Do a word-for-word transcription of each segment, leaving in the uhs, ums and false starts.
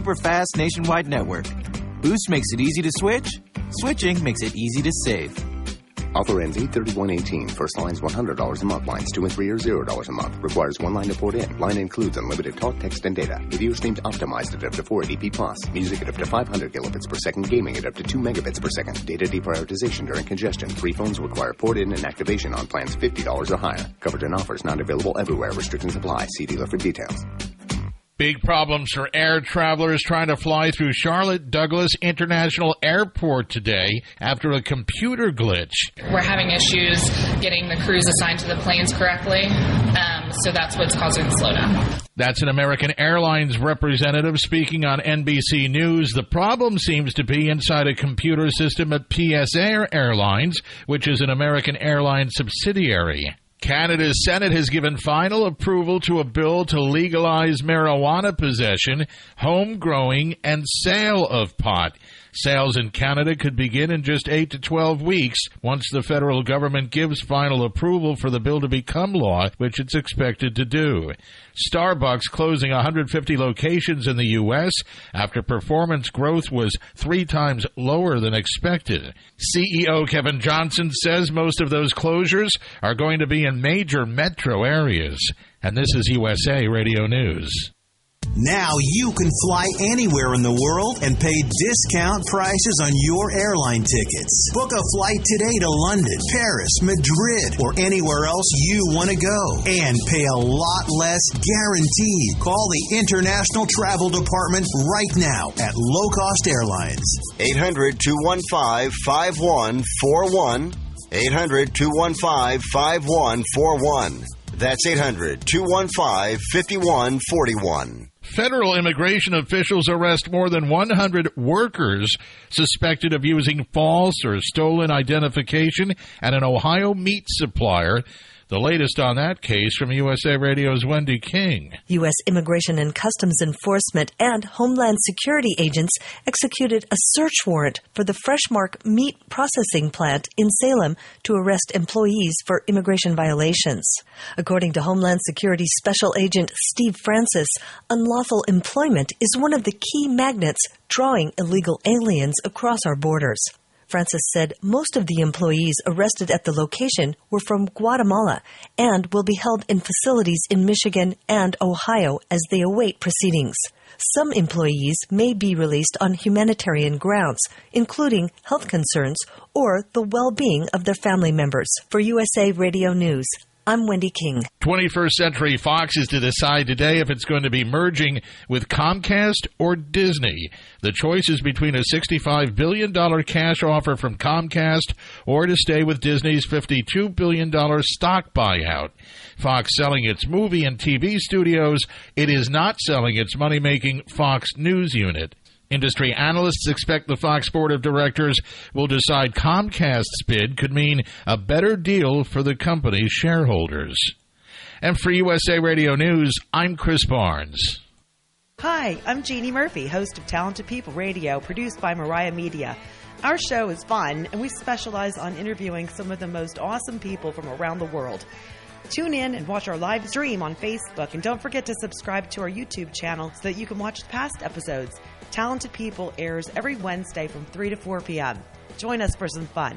super fast nationwide network. Boost makes it easy to switch. Switching makes it easy to save. Offer ends eight thirty-one eighteen. First line's one hundred dollars a month. Lines two and three are zero dollars a month. Requires one line to port in. Line includes unlimited talk, text, and data. Video streams optimized at up to four eighty p plus. Music at up to five hundred kilobits per second. Gaming at up to two megabits per second. Data deprioritization during congestion. Three phones require port in and activation on plans fifty dollars or higher. Covered in offers not available everywhere. Restrictions apply. See dealer for details. Big problems for air travelers trying to fly through Charlotte Douglas International Airport today after a computer glitch. We're having issues getting the crews assigned to the planes correctly, um, so that's what's causing the slowdown. That's an American Airlines representative speaking on N B C News. The problem seems to be inside a computer system at P S A Airlines, which is an American Airlines subsidiary. Canada's Senate has given final approval to a bill to legalize marijuana possession, home growing, and sale of pot. Sales in Canada could begin in just eight to twelve weeks once the federal government gives final approval for the bill to become law, which it's expected to do. Starbucks closing one hundred fifty locations in the U S after performance growth was three times lower than expected. C E O Kevin Johnson says most of those closures are going to be in major metro areas. And this is U S A Radio News. Now you can fly anywhere in the world and pay discount prices on your airline tickets. Book a flight today to London, Paris, Madrid, or anywhere else you want to go. And pay a lot less guaranteed. Call the International Travel Department right now at Low Cost Airlines. eight hundred, two one five, five one four one. eight hundred, two one five, five one four one. That's eight hundred, two one five, five one four one. Federal immigration officials arrest more than one hundred workers suspected of using false or stolen identification at an Ohio meat supplier. The latest on that case from U S A Radio's Wendy King. U S Immigration and Customs Enforcement and Homeland Security agents executed a search warrant for the Freshmark meat processing plant in Salem to arrest employees for immigration violations. According to Homeland Security Special Agent Steve Francis, unlawful employment is one of the key magnets drawing illegal aliens across our borders. Francis said most of the employees arrested at the location were from Guatemala and will be held in facilities in Michigan and Ohio as they await proceedings. Some employees may be released on humanitarian grounds, including health concerns or the well-being of their family members. For U S A Radio News, I'm Wendy King. twenty-first Century Fox is to decide today if it's going to be merging with Comcast or Disney. The choice is between a sixty-five billion dollars cash offer from Comcast or to stay with Disney's fifty-two billion dollars stock buyout. Fox selling its movie and T V studios. It is not selling its money-making Fox News unit. Industry analysts expect the Fox board of directors will decide Comcast's bid could mean a better deal for the company's shareholders. And for U S A Radio News, I'm Chris Barnes. Hi, I'm Jeannie Murphy, host of Talented People Radio, produced by Mariah Media. Our show is fun, and we specialize on interviewing some of the most awesome people from around the world. Tune in and watch our live stream on Facebook, and don't forget to subscribe to our YouTube channel so that you can watch past episodes. Talented People airs every Wednesday from three to four p.m. Join us for some fun.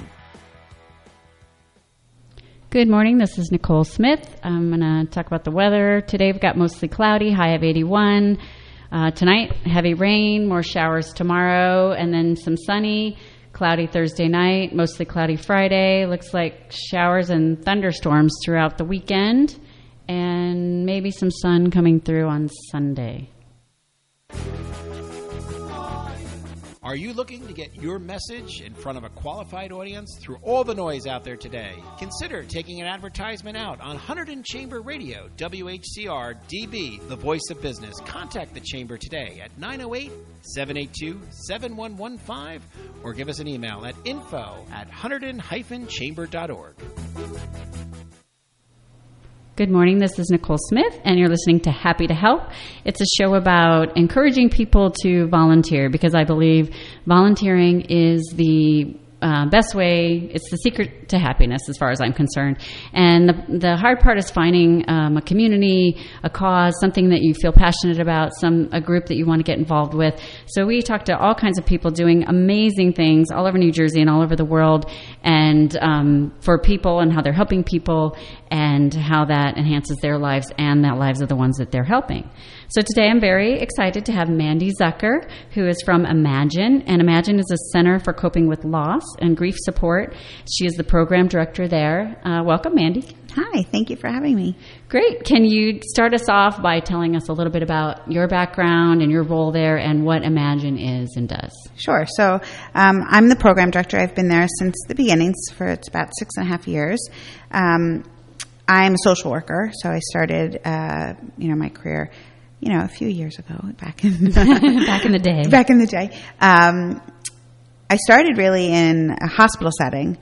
Good morning. This is Nicole Smith. I'm going to talk about the weather. Today we've got mostly cloudy, high of eighty-one. Uh, tonight, heavy rain, more showers tomorrow, and then some sunny. Cloudy Thursday night, mostly cloudy Friday. Looks like showers and thunderstorms throughout the weekend, and maybe some sun coming through on Sunday. Are you looking to get your message in front of a qualified audience through all the noise out there today? Consider taking an advertisement out on Hunterdon Chamber Radio, W H C R D B, the voice of business. Contact the Chamber today at nine oh eight, seven eight two, seven one one five or give us an email at info at hunterdon dash chamber dot org. Good morning. This is Nicole Smith, and you're listening to Happy to Help. It's a show about encouraging people to volunteer because I believe volunteering is the uh, best way, it's the secret to happiness as far as I'm concerned. And the, the hard part is finding um, a community, a cause, something that you feel passionate about, some a group that you want to get involved with. So we talk to all kinds of people doing amazing things all over New Jersey and all over the world, and um, for people and how they're helping people and how that enhances their lives and the lives of the ones that they're helping. So today I'm very excited to have Mandy Zucker, who is from Imagine. And Imagine is a center for coping with loss and grief support. She is the program director there. Uh, welcome, Mandy. Hi, thank you for having me. Great. Can you start us off by telling us a little bit about your background and your role there and what Imagine is and does? Sure. So um, I'm the program director. I've been there since the beginnings for it's about six and a half years. Um, I'm a social worker, so I started, uh, you know, my career, you know, a few years ago, back in back in the day. Back in the day, um, I started really in a hospital setting,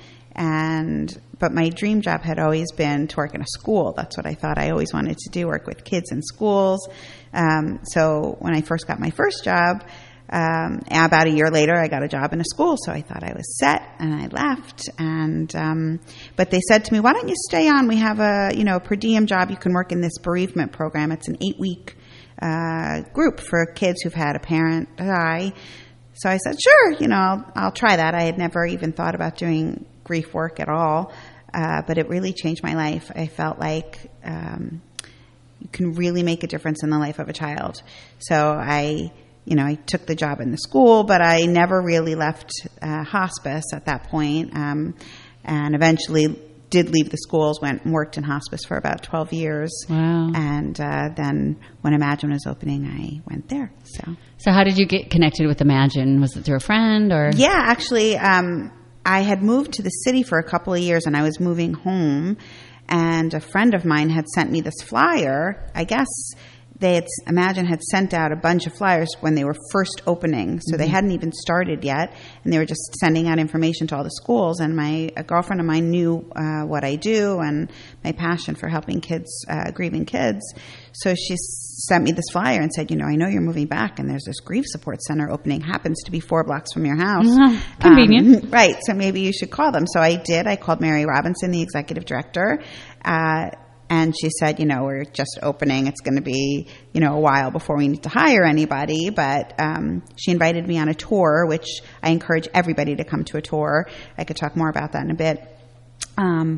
and but my dream job had always been to work in a school. That's what I thought I always wanted to do: work with kids in schools. Um, so when I first got my first job. Um, about a year later, I got a job in a school, so I thought I was set, and I left. And um, but they said to me, "Why don't you stay on? We have a you know a per diem job. You can work in this bereavement program. It's an eight week uh, group for kids who've had a parent die." So I said, "Sure, you know, I'll, I'll try that." I had never even thought about doing grief work at all, uh, but it really changed my life. I felt like um, you can really make a difference in the life of a child. So I. You know, I took the job in the school, but I never really left uh, hospice at that point, um, and eventually did leave the schools, went and worked in hospice for about twelve years. Wow. And uh, then when Imagine was opening, I went there. So, so how did you get connected with Imagine? Was it through a friend or? Yeah, actually, um, I had moved to the city for a couple of years, and I was moving home, and a friend of mine had sent me this flyer, I guess. They had, Imagine had sent out a bunch of flyers when they were first opening, so mm-hmm. they hadn't even started yet, and they were just sending out information to all the schools. And my a girlfriend of mine knew uh, what I do and my passion for helping kids, uh, grieving kids. So she sent me this flyer and said, "You know, I know you're moving back, and there's this grief support center opening. Happens to be four blocks from your house. Mm-hmm. Convenient, um, right? So maybe you should call them." So I did. I called Mary Robinson, the executive director. Uh, And she said, you know, we're just opening. It's going to be, you know, a while before we need to hire anybody. But um, she invited me on a tour, which I encourage everybody to come to a tour. I could talk more about that in a bit. Um,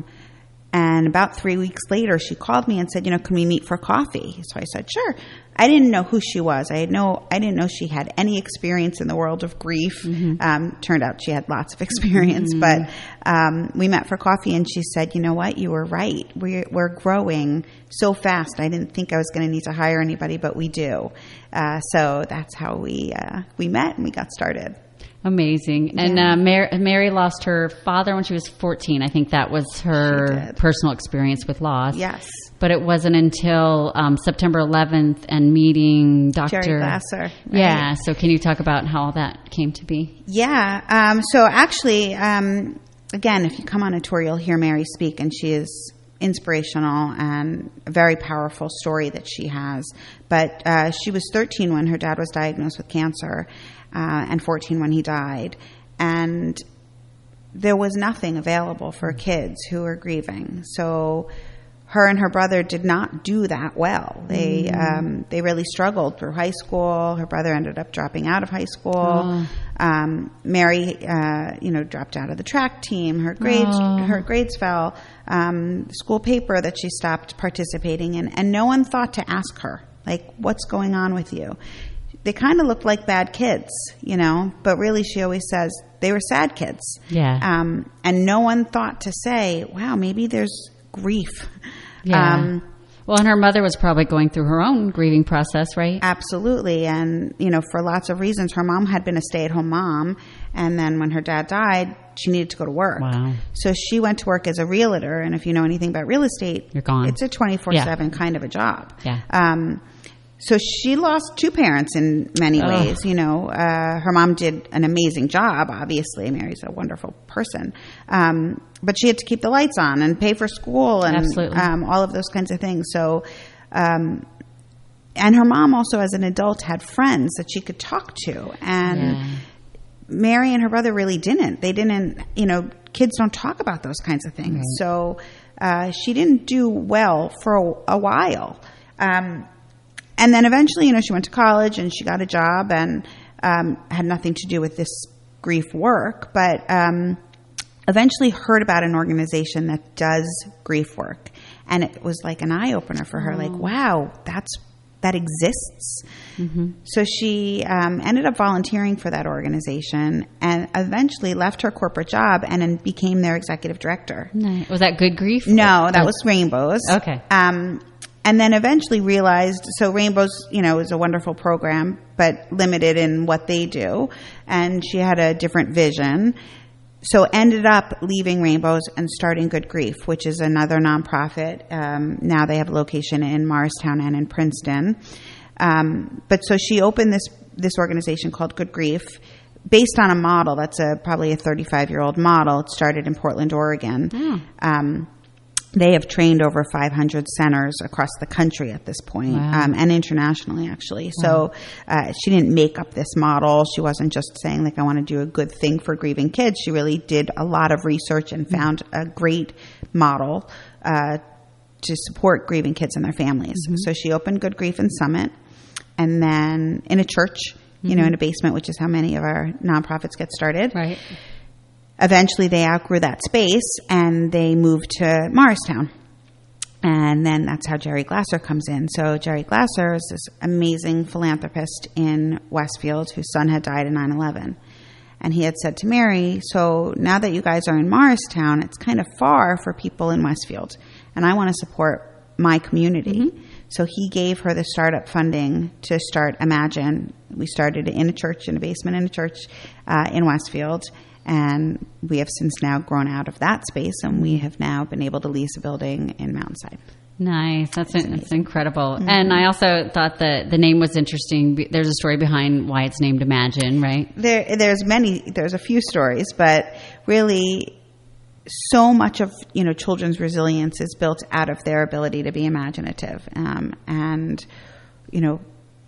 and about three weeks later, she called me and said, you know, can we meet for coffee? So I said, sure. I didn't know who she was. I had no, I didn't know she had any experience in the world of grief. Mm-hmm. Um, turned out she had lots of experience, mm-hmm. but um, we met for coffee, and she said, "You know what? You were right. We're, we're growing so fast. I didn't think I was going to need to hire anybody, but we do." Uh, so that's how we uh, we met and we got started. Amazing. Yeah. And uh, Mary, Mary lost her father when she was fourteen. I think that was her personal experience with loss. Yes. But it wasn't until um, September eleventh and meeting Doctor Jerry Glasser. Right? Yeah. So can you talk about how that came to be? Yeah. Um, so actually, um, again, if you come on a tour, you'll hear Mary speak, and she is inspirational and a very powerful story that she has. But uh, she was thirteen when her dad was diagnosed with cancer, uh, and fourteen when he died. And there was nothing available for kids who were grieving. So her and her brother did not do that well. They mm. um, they really struggled through high school. Her brother ended up dropping out of high school. Oh. Um, Mary, uh, you know, dropped out of the track team. Her grades oh. her grades fell. Um, school paper that she stopped participating in, and no one thought to ask her, like, what's going on with you? They kind of looked like bad kids, you know, but really she always says they were sad kids. Yeah. Um, and no one thought to say, wow, maybe there's grief. Yeah. Um, well, and her mother was probably going through her own grieving process, right? Absolutely. And, you know, for lots of reasons, her mom had been a stay-at-home mom. And then when her dad died, she needed to go to work. Wow. So she went to work as a realtor. And if you know anything about real estate, you're gone. It's a twenty-four seven yeah. kind of a job. Yeah. Um, so she lost two parents in many Ugh. ways. You know, uh, her mom did an amazing job, obviously. Mary's a wonderful person. Um, but she had to keep the lights on and pay for school and um, all of those kinds of things. So, um, and her mom also as an adult had friends that she could talk to. And yeah. Mary and her brother really didn't. They didn't, you know, kids don't talk about those kinds of things. Mm-hmm. So uh, she didn't do well for a, a while. Um, and then eventually, you know, she went to college and she got a job and um, had nothing to do with this grief work, but um, eventually heard about an organization that does grief work. And it was like an eye-opener for her, oh. like, wow, that's that exists. Mm-hmm. So she um, ended up volunteering for that organization and eventually left her corporate job and then became their executive director. Nice. Was that Good Grief? No, that was Rainbows. Okay. Um, and then eventually realized, so Rainbows, you know, is a wonderful program, but limited in what they do. And she had a different vision. So ended up leaving Rainbows and starting Good Grief, which is another nonprofit. Um, now they have a location in Morristown and in Princeton. Um, but so she opened this this organization called Good Grief based on a model that's a probably a thirty-five-year-old model. It started in Portland, Oregon. Mm. Um, they have trained over five hundred centers across the country at this point, wow. um, and internationally, actually. Wow. So uh, she didn't make up this model. She wasn't just saying, like, I want to do a good thing for grieving kids. She really did a lot of research and found a great model uh, to support grieving kids and their families. Mm-hmm. So she opened Good Grief in Summit, and then in a church, you mm-hmm. know, in a basement, which is how many of our nonprofits get started. Right. Eventually, they outgrew that space, and they moved to Morristown. And then that's how Jerry Glasser comes in. So Jerry Glasser is this amazing philanthropist in Westfield whose son had died in nine eleven. And he had said to Mary, so now that you guys are in Morristown, it's kind of far for people in Westfield. And I want to support my community. Mm-hmm. So he gave her the startup funding to start Imagine. We started in a church, in a basement in a church uh, in Westfield. And we have since now grown out of that space, and we have now been able to lease a building in Mountainside. Nice. That's, a, that's incredible. Mm-hmm. And I also thought that the name was interesting. There's a story behind why it's named Imagine, right? There, there's many, there's a few stories, but really so much of, you know, children's resilience is built out of their ability to be imaginative. Um, and, you know,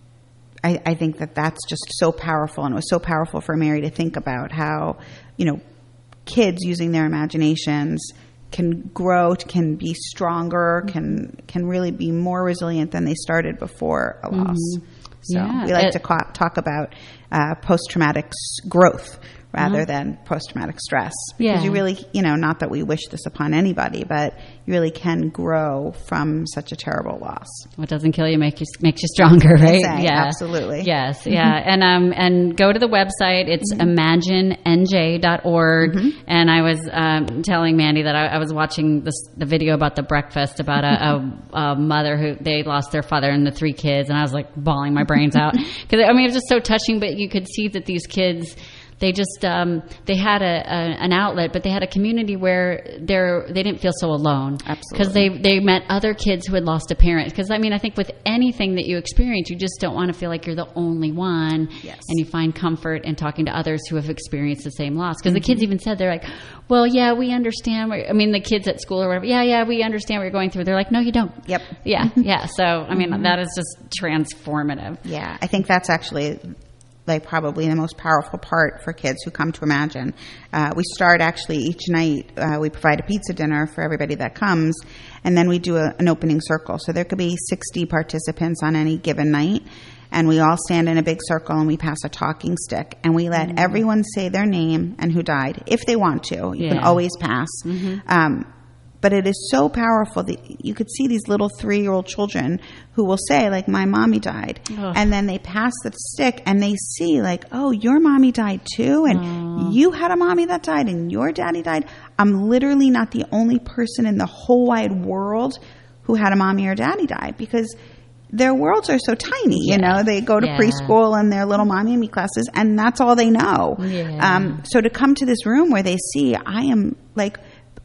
I, I think that that's just so powerful, and it was so powerful for Mary to think about how, you know, kids using their imaginations can grow, can be stronger, can can really be more resilient than they started before a loss. Mm-hmm. So yeah. we like it, to ca- talk about uh, post-traumatic s- growth rather uh-huh. than post-traumatic stress. Because yeah. you really, you know, not that we wish this upon anybody, but you really can grow from such a terrible loss. What doesn't kill you make you makes you stronger, right? Say, yeah, absolutely. Yes, yeah, and um and go to the website. It's mm-hmm. imagine n j dot org. Mm-hmm. And I was um, telling Mandy that I, I was watching this the video about the breakfast about a, a, a mother who they lost their father and the three kids, and I was like bawling my brains out because I mean it was just so touching. But you could see that these kids. They just um, they had a, a an outlet, but they had a community where they're they didn't feel so alone. Absolutely, because they they met other kids who had lost a parent. Because I mean, I think with anything that you experience, you just don't want to feel like you're the only one. Yes. And you find comfort in talking to others who have experienced the same loss. Because mm-hmm. the kids even said they're like, "Well, yeah, we understand." What, I mean, the kids at school or whatever, yeah, yeah, we understand what you're going through. They're like, "No, you don't." Yep. Yeah, yeah. So I mean, mm-hmm. that is just transformative. Yeah, I think that's actually. Like probably the most powerful part for kids who come to Imagine. Uh, we start actually each night, uh, we provide a pizza dinner for everybody that comes, and then we do a, an opening circle. So there could be sixty participants on any given night, and we all stand in a big circle and we pass a talking stick, and we let mm-hmm. everyone say their name and who died, if they want to. You yeah. can always pass. Mm-hmm. Um, But it is so powerful that you could see these little three-year-old children who will say, like, my mommy died. Ugh. And then they pass the stick and they see, like, oh, your mommy died too? And Aww. You had a mommy that died and your daddy died? I'm literally not the only person in the whole wide world who had a mommy or daddy die, because their worlds are so tiny, yeah. you know. They go to yeah. preschool and their little mommy and me classes, and that's all they know. Yeah. Um, so to come to this room where they see I am, like,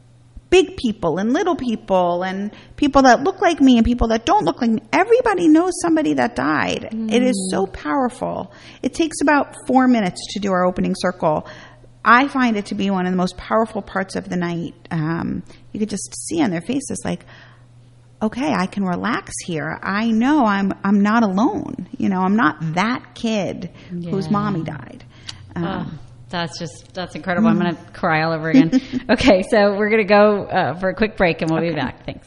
big people and little people and people that look like me and people that don't look like me. Everybody knows somebody that died. Mm. It is so powerful. It takes about four minutes to do our opening circle. I find it to be one of the most powerful parts of the night. Um, you could just see on their faces, like, okay, I can relax here. I know I'm I'm not alone. You know, I'm not that kid yeah. whose mommy died. Um, oh. That's just, that's incredible. I'm going to cry all over again. Okay, so we're going to go uh, for a quick break, and we'll okay. be back. Thanks.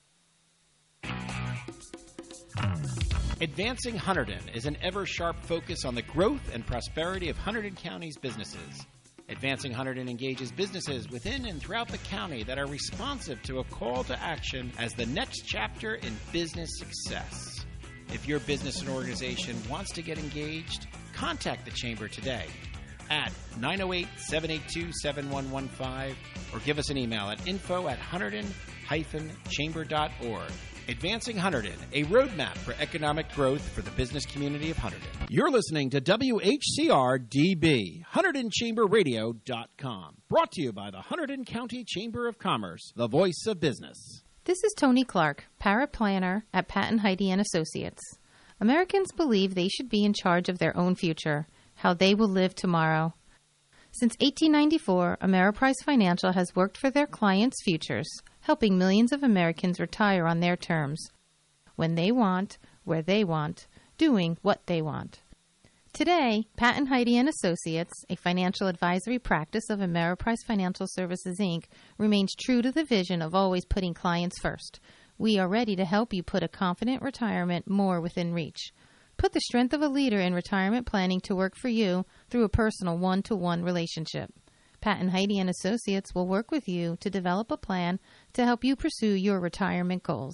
Advancing Hunterdon is an ever-sharp focus on the growth and prosperity of Hunterdon County's businesses. Advancing Hunterdon engages businesses within and throughout the county that are responsive to a call to action as the next chapter in business success. If your business and organization wants to get engaged, contact the Chamber today at nine oh eight, seven eight two, seven one one five or give us an email at info at hunterdon dash chamber dot org. Advancing Hunterdon, a roadmap for economic growth for the business community of Hunterdon. You're listening to W H C R D B, Hunterdon Chamber Radio dot com. Brought to you by the Hunterdon County Chamber of Commerce, the voice of business. This is Tony Clark, paraplanner at Pat and Heidi and Associates. Americans believe they should be in charge of their own future, how they will live tomorrow. Since eighteen ninety-four, Ameriprise Financial has worked for their clients' futures, helping millions of Americans retire on their terms, when they want, where they want, doing what they want. Today, Pat and Heidi and Associates, a financial advisory practice of Ameriprise Financial Services, Incorporated, remains true to the vision of always putting clients first. We are ready to help you put a confident retirement more within reach. Put the strength of a leader in retirement planning to work for you through a personal one-to-one relationship. Pat and Heidi and Associates will work with you to develop a plan to help you pursue your retirement goals.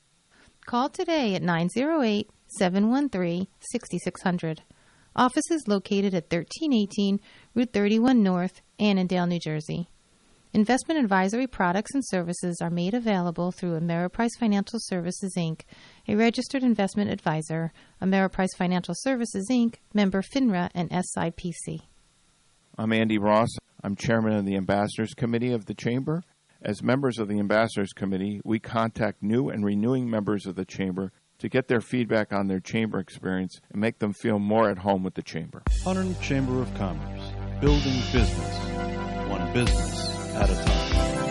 Call today at nine oh eight, seven one three, six six zero zero. Office is located at thirteen eighteen Route thirty-one North, Annandale, New Jersey. Investment advisory products and services are made available through Ameriprise Financial Services, Incorporated, a registered investment advisor, Ameriprise Financial Services, Incorporated, member FINRA and S I P C. I'm Andy Ross. I'm chairman of the Ambassadors Committee of the Chamber. As members of the Ambassadors Committee, we contact new and renewing members of the Chamber to get their feedback on their Chamber experience and make them feel more at home with the Chamber. Hunterdon Chamber of Commerce, building business, one business at a time.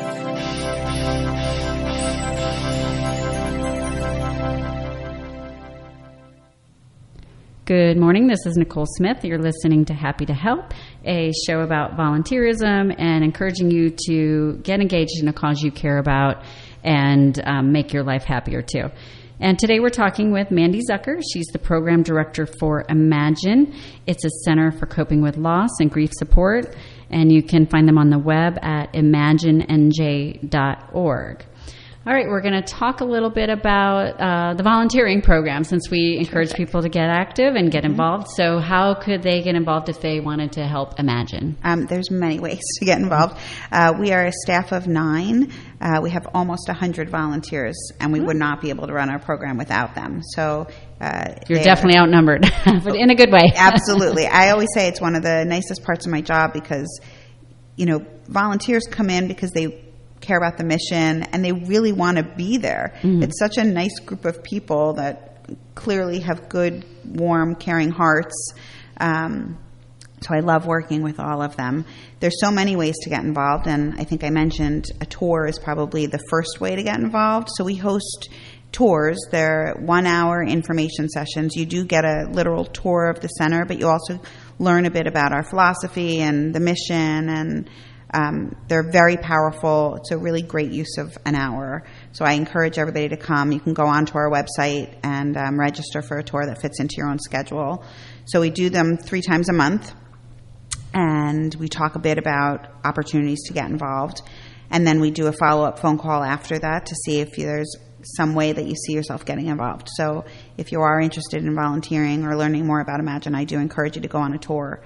Good morning. This is Nicole Smith. You're listening to Happy to Help, a show about volunteerism and encouraging you to get engaged in a cause you care about and um, make your life happier too. And today we're talking with Mandy Zucker. She's the program director for Imagine. It's a center for coping with loss and grief support, and you can find them on the web at imagine n j dot org. All right, we're going to talk a little bit about uh, the volunteering program since we encourage people to get active and get involved. So how could they get involved if they wanted to help Imagine? Um, there's many ways to get involved. Uh, we are a staff of nine. Uh, we have almost one hundred volunteers, and we would not be able to run our program without them. So uh, You're definitely are, outnumbered, but in a good way. Absolutely. I always say it's one of the nicest parts of my job because, you know, volunteers come in because they care about the mission and they really want to be there. Mm-hmm. It's such a nice group of people that clearly have good, warm, caring hearts. Um, so I love working with all of them. There's so many ways to get involved, and I think I mentioned a tour is probably the first way to get involved. So we host tours. They're one-hour information sessions. You do get a literal tour of the center, but you also learn a bit about our philosophy and the mission, and Um, they're very powerful. It's a really great use of an hour. So I encourage everybody to come. You can go onto our website and um, register for a tour that fits into your own schedule. So we do them three times a month, and we talk a bit about opportunities to get involved. And then we do a follow-up phone call after that to see if there's some way that you see yourself getting involved. So if you are interested in volunteering or learning more about Imagine, I do encourage you to go on a tour.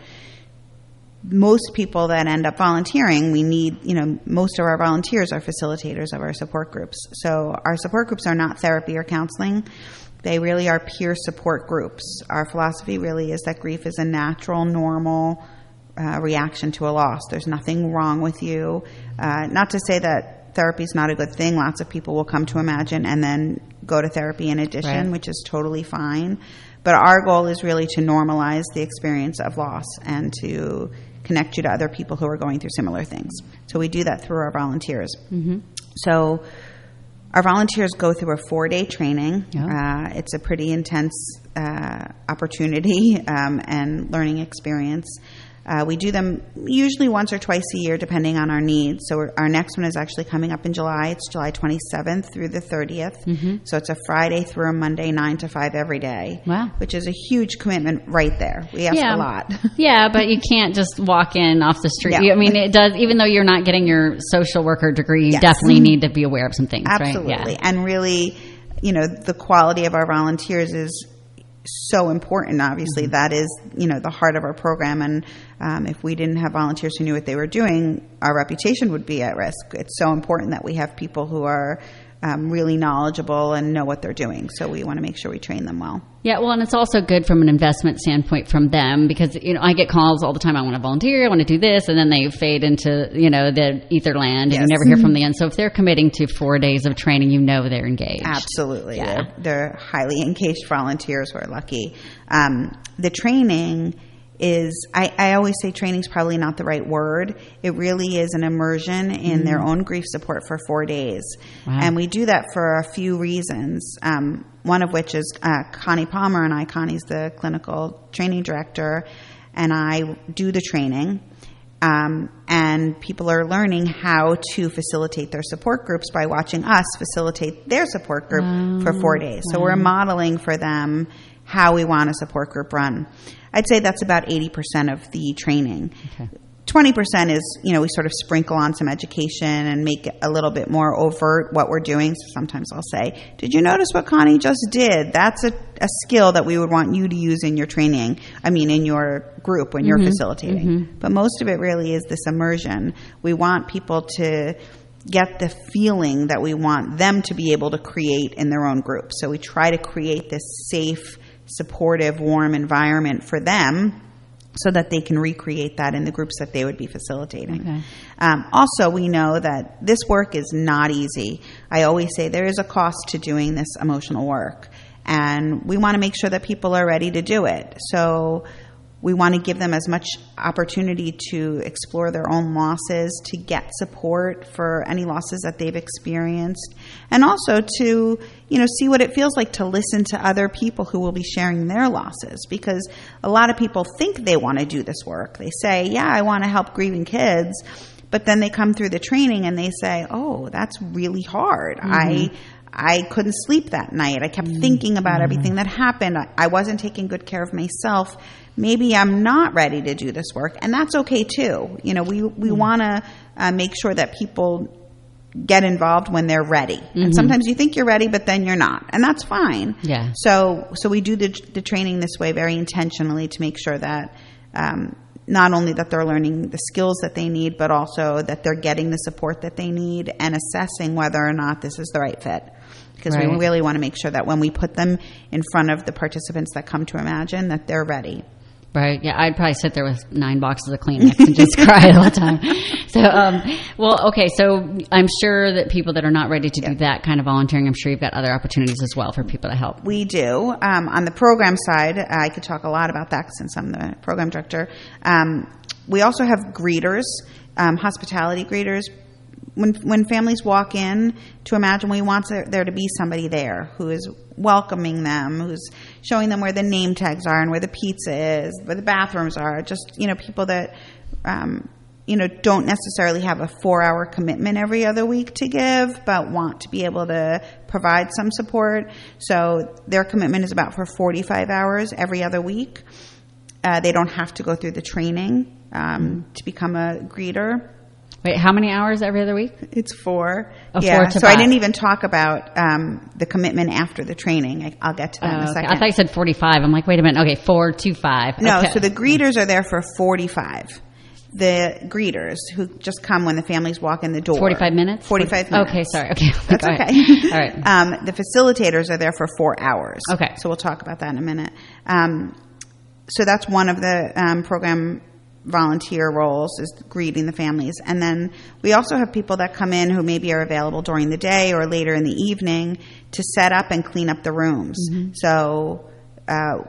Most people that end up volunteering, we need, you know, most of our volunteers are facilitators of our support groups. So our support groups are not therapy or counseling. They really are peer support groups. Our philosophy really is that grief is a natural, normal uh, reaction to a loss. There's nothing wrong with you. Uh, not to say that therapy is not a good thing. Lots of people will come to Imagine and then go to therapy in addition, right, which is totally fine. But our goal is really to normalize the experience of loss and to connect you to other people who are going through similar things. So we do that through our volunteers. Mm-hmm. So our volunteers go through a four-day training. Yeah. Uh, it's a pretty intense uh, opportunity um, and learning experience. Uh, we do them usually once or twice a year, depending on our needs. So we're, our next one is actually coming up in July. It's July twenty-seventh through the thirtieth. Mm-hmm. So it's a Friday through a Monday, nine to five every day. Wow. Which is a huge commitment right there. We ask Yeah. a lot. Yeah, but you can't just walk in off the street. Yeah. I mean, it does, even though you're not getting your social worker degree, you Yes. definitely need to be aware of some things, Absolutely. right? Yeah. And really, you know, the quality of our volunteers is so important. Obviously, Mm-hmm. that is, you know, the heart of our program. And um, if we didn't have volunteers who knew what they were doing, our reputation would be at risk. It's so important that we have people who are um, really knowledgeable and know what they're doing. So we want to make sure we train them well. Yeah, well, and it's also good from an investment standpoint from them because, you know, I get calls all the time. I want to volunteer. I want to do this. And then they fade into, you know, the ether land and Yes. you never hear from the end. So if they're committing to four days of training, you know they're engaged. Absolutely. Yeah. They're, they're highly engaged volunteers. We're lucky. Um, the training is, I, I always say training is probably not the right word. It really is an immersion in Mm. their own grief support for four days. Wow. And we do that for a few reasons. Um, one of which is uh, Connie Palmer and I, Connie's the clinical training director, and I do the training. Um, and people are learning how to facilitate their support groups by watching us facilitate their support group Wow. for four days. So Wow. we're modeling for them how we want a support group run. I'd say that's about eighty percent of the training. Okay. twenty percent is, you know, we sort of sprinkle on some education and make it a little bit more overt what we're doing. So sometimes I'll say, did you notice what Connie just did? That's a, a skill that we would want you to use in your training. I mean, in your group when you're Mhm. facilitating. Mhm. But most of it really is this immersion. We want people to get the feeling that we want them to be able to create in their own group. So we try to create this safe, supportive, warm environment for them so that they can recreate that in the groups that they would be facilitating. Okay. Um, also, we know that this work is not easy. I always say there is a cost to doing this emotional work, and we want to make sure that people are ready to do it. So we want to give them as much opportunity to explore their own losses, to get support for any losses that they've experienced, and also to, you know, see what it feels like to listen to other people who will be sharing their losses. Because a lot of people think they want to do this work. They say, yeah, I want to help grieving kids. But then they come through the training and they say, oh, that's really hard. Mm-hmm. I I couldn't sleep that night. I kept Mm-hmm. thinking about everything that happened. I, I wasn't taking good care of myself. Maybe I'm not ready to do this work. And that's okay too. You know, we, we Mm-hmm. want to uh, make sure that people get involved when they're ready. Mm-hmm. And sometimes you think you're ready, but then you're not. And that's fine. Yeah. So, so we do the, the training this way very intentionally to make sure that um, not only that they're learning the skills that they need, but also that they're getting the support that they need and assessing whether or not this is the right fit. Because we Right. really want to make sure that when we put them in front of the participants that come to Imagine, that they're ready. Right. Yeah, I'd probably sit there with nine boxes of Kleenex and just cry all the time. So, um, well, okay. So I'm sure that people that are not ready to do that kind of volunteering, I'm sure you've got other opportunities as well for people to help. We do. Um, on the program side, I could talk a lot about that since I'm the program director. Um, we also have greeters, um, hospitality greeters. When when families walk in to Imagine, we want there, there to be somebody there who is welcoming them, who's showing them where the name tags are and where the pizza is, where the bathrooms are. Just, you know, people that, um, you know, don't necessarily have a four-hour commitment every other week to give, but want to be able to provide some support. So their commitment is about for forty-five hours every other week. Uh, they don't have to go through the training um, to become a greeter. Wait, how many hours every other week? It's four. Oh, yeah. four to so five. I didn't even talk about um, the commitment after the training. I, I'll get to that Oh, in a okay. second. I thought you said forty-five. I'm like, wait a minute. Okay, four to five. No, Okay. so the greeters are there for forty-five. The greeters who just come when the families walk in the door. forty-five minutes? forty-five minutes. Okay, sorry. Okay. That's Go ahead. okay. All right. Um, the facilitators are there for four hours. Okay. So we'll talk about that in a minute. Um, so that's one of the um, program volunteer roles, is greeting the families. And then we also have people that come in who maybe are available during the day or later in the evening to set up and clean up the rooms. Mm-hmm. So uh,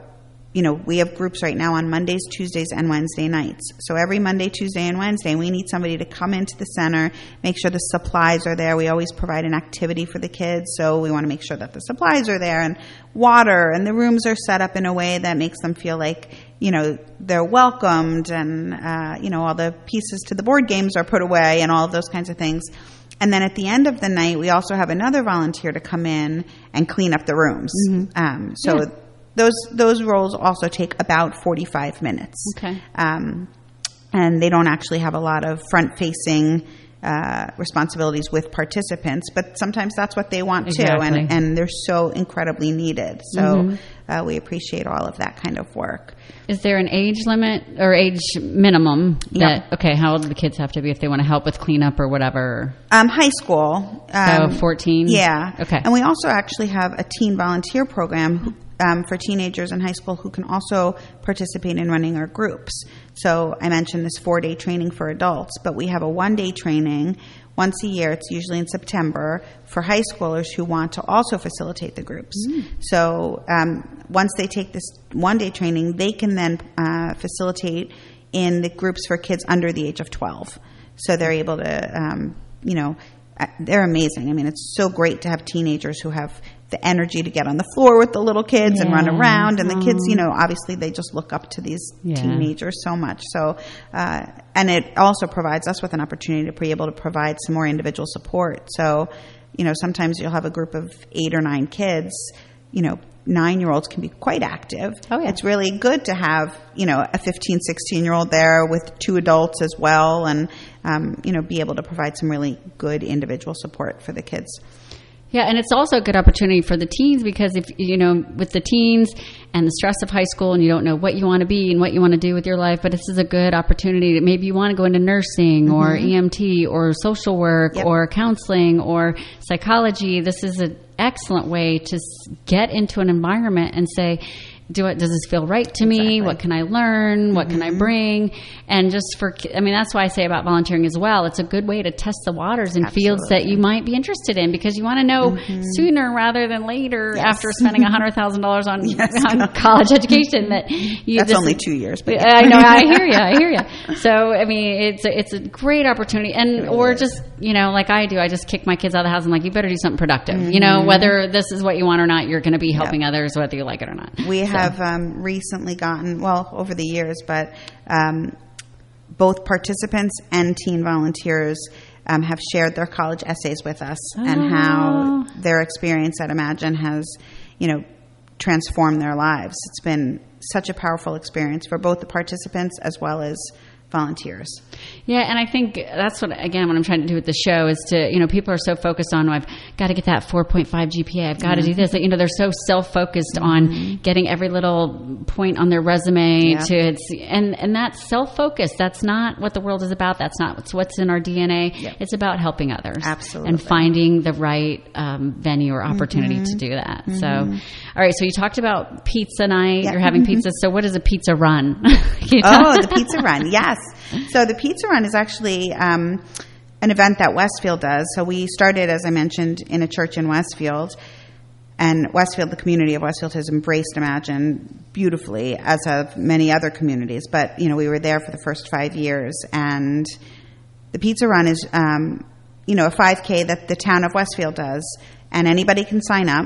you know, we have groups right now on Mondays, Tuesdays, and Wednesday nights. So every Monday, Tuesday, and Wednesday, we need somebody to come into the center, make sure the supplies are there. We always provide an activity for the kids, so we want to make sure that the supplies are there and water, and the rooms are set up in a way that makes them feel like, you know, they're welcomed, and, uh, you know, all the pieces to the board games are put away and all of those kinds of things. And then at the end of the night, we also have another volunteer to come in and clean up the rooms. Mm-hmm. Um, so yeah. Those those roles also take about forty-five minutes. Okay. Um, and they don't actually have a lot of front-facing uh, responsibilities with participants, but sometimes that's what they want exactly. too, and, and they're so incredibly needed. So mm-hmm. uh, we appreciate all of that kind of work. Is there an age limit or age minimum that, yep. okay, how old do the kids have to be if they want to help with cleanup or whatever? Um, high school. Um, so fourteen? Yeah. Okay. And we also actually have a teen volunteer program um, for teenagers in high school who can also participate in running our groups. So I mentioned this four-day training for adults, but we have a one-day training once a year. It's usually in September for high schoolers who want to also facilitate the groups. Mm. So um, once they take this one-day training, they can then uh, facilitate in the groups for kids under the age of twelve. So they're able to, um, you know, they're amazing. I mean, it's so great to have teenagers who have the energy to get on the floor with the little kids yeah. and run around. And the Aww. kids, you know, obviously they just look up to these yeah. teenagers so much. So, uh, and it also provides us with an opportunity to be able to provide some more individual support. So, you know, sometimes you'll have a group of eight or nine kids, you know, nine-year-olds can be quite active. Oh, yeah. It's really good to have, you know, a fifteen, sixteen-year-old there with two adults as well, and, um, you know, be able to provide some really good individual support for the kids. Yeah, and it's also a good opportunity for the teens because if, you know, with the teens and the stress of high school and you don't know what you want to be and what you want to do with your life, but this is a good opportunity. That maybe you want to go into nursing mm-hmm. or E M T or social work yep. or counseling or psychology. This is an excellent way to get into an environment and say, do it, does this feel right to me? Exactly. What can I learn? What mm-hmm. can I bring? And just for, I mean, that's why I say about volunteering as well. It's a good way to test the waters in Absolutely. fields that you might be interested in because you want to know mm-hmm. sooner rather than later yes. after spending one hundred thousand dollars on, yes. on college education. That you, That's this, only two years. But yeah. I know, I hear you, I hear you. So, I mean, it's a, it's a great opportunity. And, really or is. just, you know, like I do, I just kick my kids out of the house. I'm like, you better do something productive. Mm-hmm. You know, whether this is what you want or not, you're going to be helping yep. others whether you like it or not. We so. have um, recently gotten, well, over the years, but um, both participants and teen volunteers um, have shared their college essays with us oh. and how their experience at Imagine has, you know, transformed their lives. It's been such a powerful experience for both the participants as well as volunteers. Yeah, and I think that's what, again, what I'm trying to do with the show is to, you know, people are so focused on, oh, I've got to get that four point five G P A, I've got mm-hmm. to do this. That, you know, they're so self-focused mm-hmm. on getting every little point on their resume yeah. to, it's, and, and that's self-focused. That's not what the world is about. That's not what's, what's in our D N A. Yep. It's about helping others. Absolutely. And finding the right um, venue or opportunity mm-hmm. to do that. Mm-hmm. So, all right, so you talked about pizza night. Yep. You're having mm-hmm. pizza. So what is a pizza run? Oh, the pizza run, yes. So the pizza run is actually um, an event that Westfield does. So we started, as I mentioned, in a church in Westfield. And Westfield, the community of Westfield, has embraced Imagine beautifully, as have many other communities. But, you know, we were there for the first five years. And the pizza run is, um, you know, a five K that the town of Westfield does. And anybody can sign up.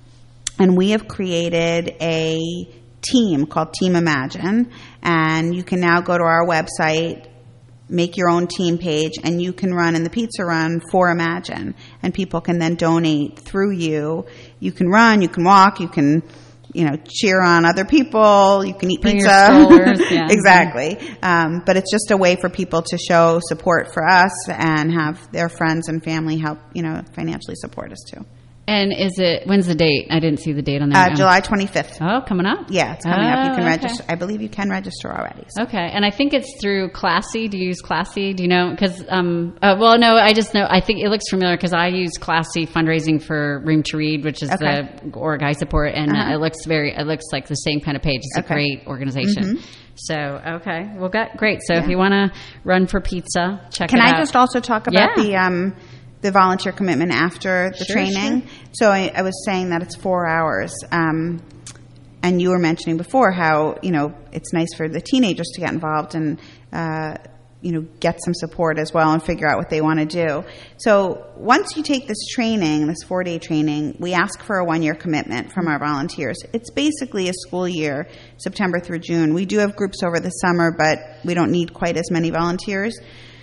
And we have created a team called Team Imagine, and you can now go to our website, make your own team page, and you can run in the pizza run for Imagine, and people can then donate through you. You can run, you can walk, you can, you know, cheer on other people, you can eat Bring pizza. Your strollers, yeah. Exactly. Um, but it's just a way for people to show support for us and have their friends and family help, you know, financially support us too. And is it, when's the date? I didn't see the date on there. Uh, July twenty-fifth. Oh, coming up? Yeah, it's coming oh, up. You can okay. register. I believe you can register already. So. Okay. And I think it's through Classy. Do you use Classy? Do you know? Because, um, uh, well, no, I just know, I think it looks familiar because I use Classy fundraising for Room to Read, which is okay. the org I support. And uh-huh. uh, it looks very, it looks like the same kind of page. It's okay. a great organization. Mm-hmm. So, okay. Well, got, great. So yeah. if you want to run for pizza, check can it I out. Can I just also talk about yeah. the, um, the volunteer commitment after the sure, training? Sure. So I, I was saying that it's four hours. Um, and you were mentioning before how, you know, it's nice for the teenagers to get involved and, uh, you know, get some support as well and figure out what they want to do. So once you take this training, this four-day training, we ask for a one-year commitment from our volunteers. It's basically a school year, September through June. We do have groups over the summer, but we don't need quite as many volunteers.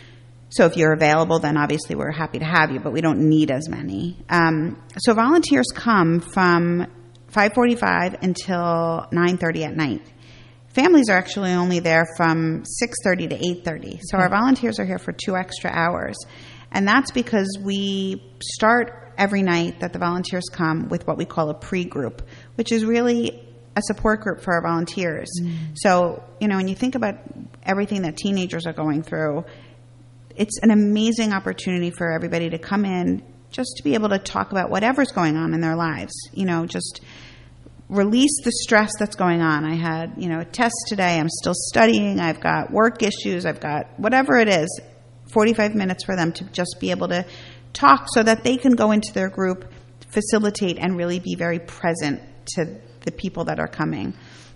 So if you're available, then obviously we're happy to have you, but we don't need as many. Um, so volunteers come from five forty-five until nine thirty at night. Families are actually only there from six thirty to eight thirty. So our volunteers are here for two extra hours. And that's because we start every night that the volunteers come with what we call a pre-group, which is really a support group for our volunteers. Mm. So, you know, when you think about everything that teenagers are going through, it's an amazing opportunity for everybody to come in just to be able to talk about whatever's going on in their lives. You know, just release the stress that's going on. I had, you know, a test today. I'm still studying. I've got work issues. I've got whatever it is, forty-five minutes for them to just be able to talk so that they can go into their group, facilitate, and really be very present to the people that are coming.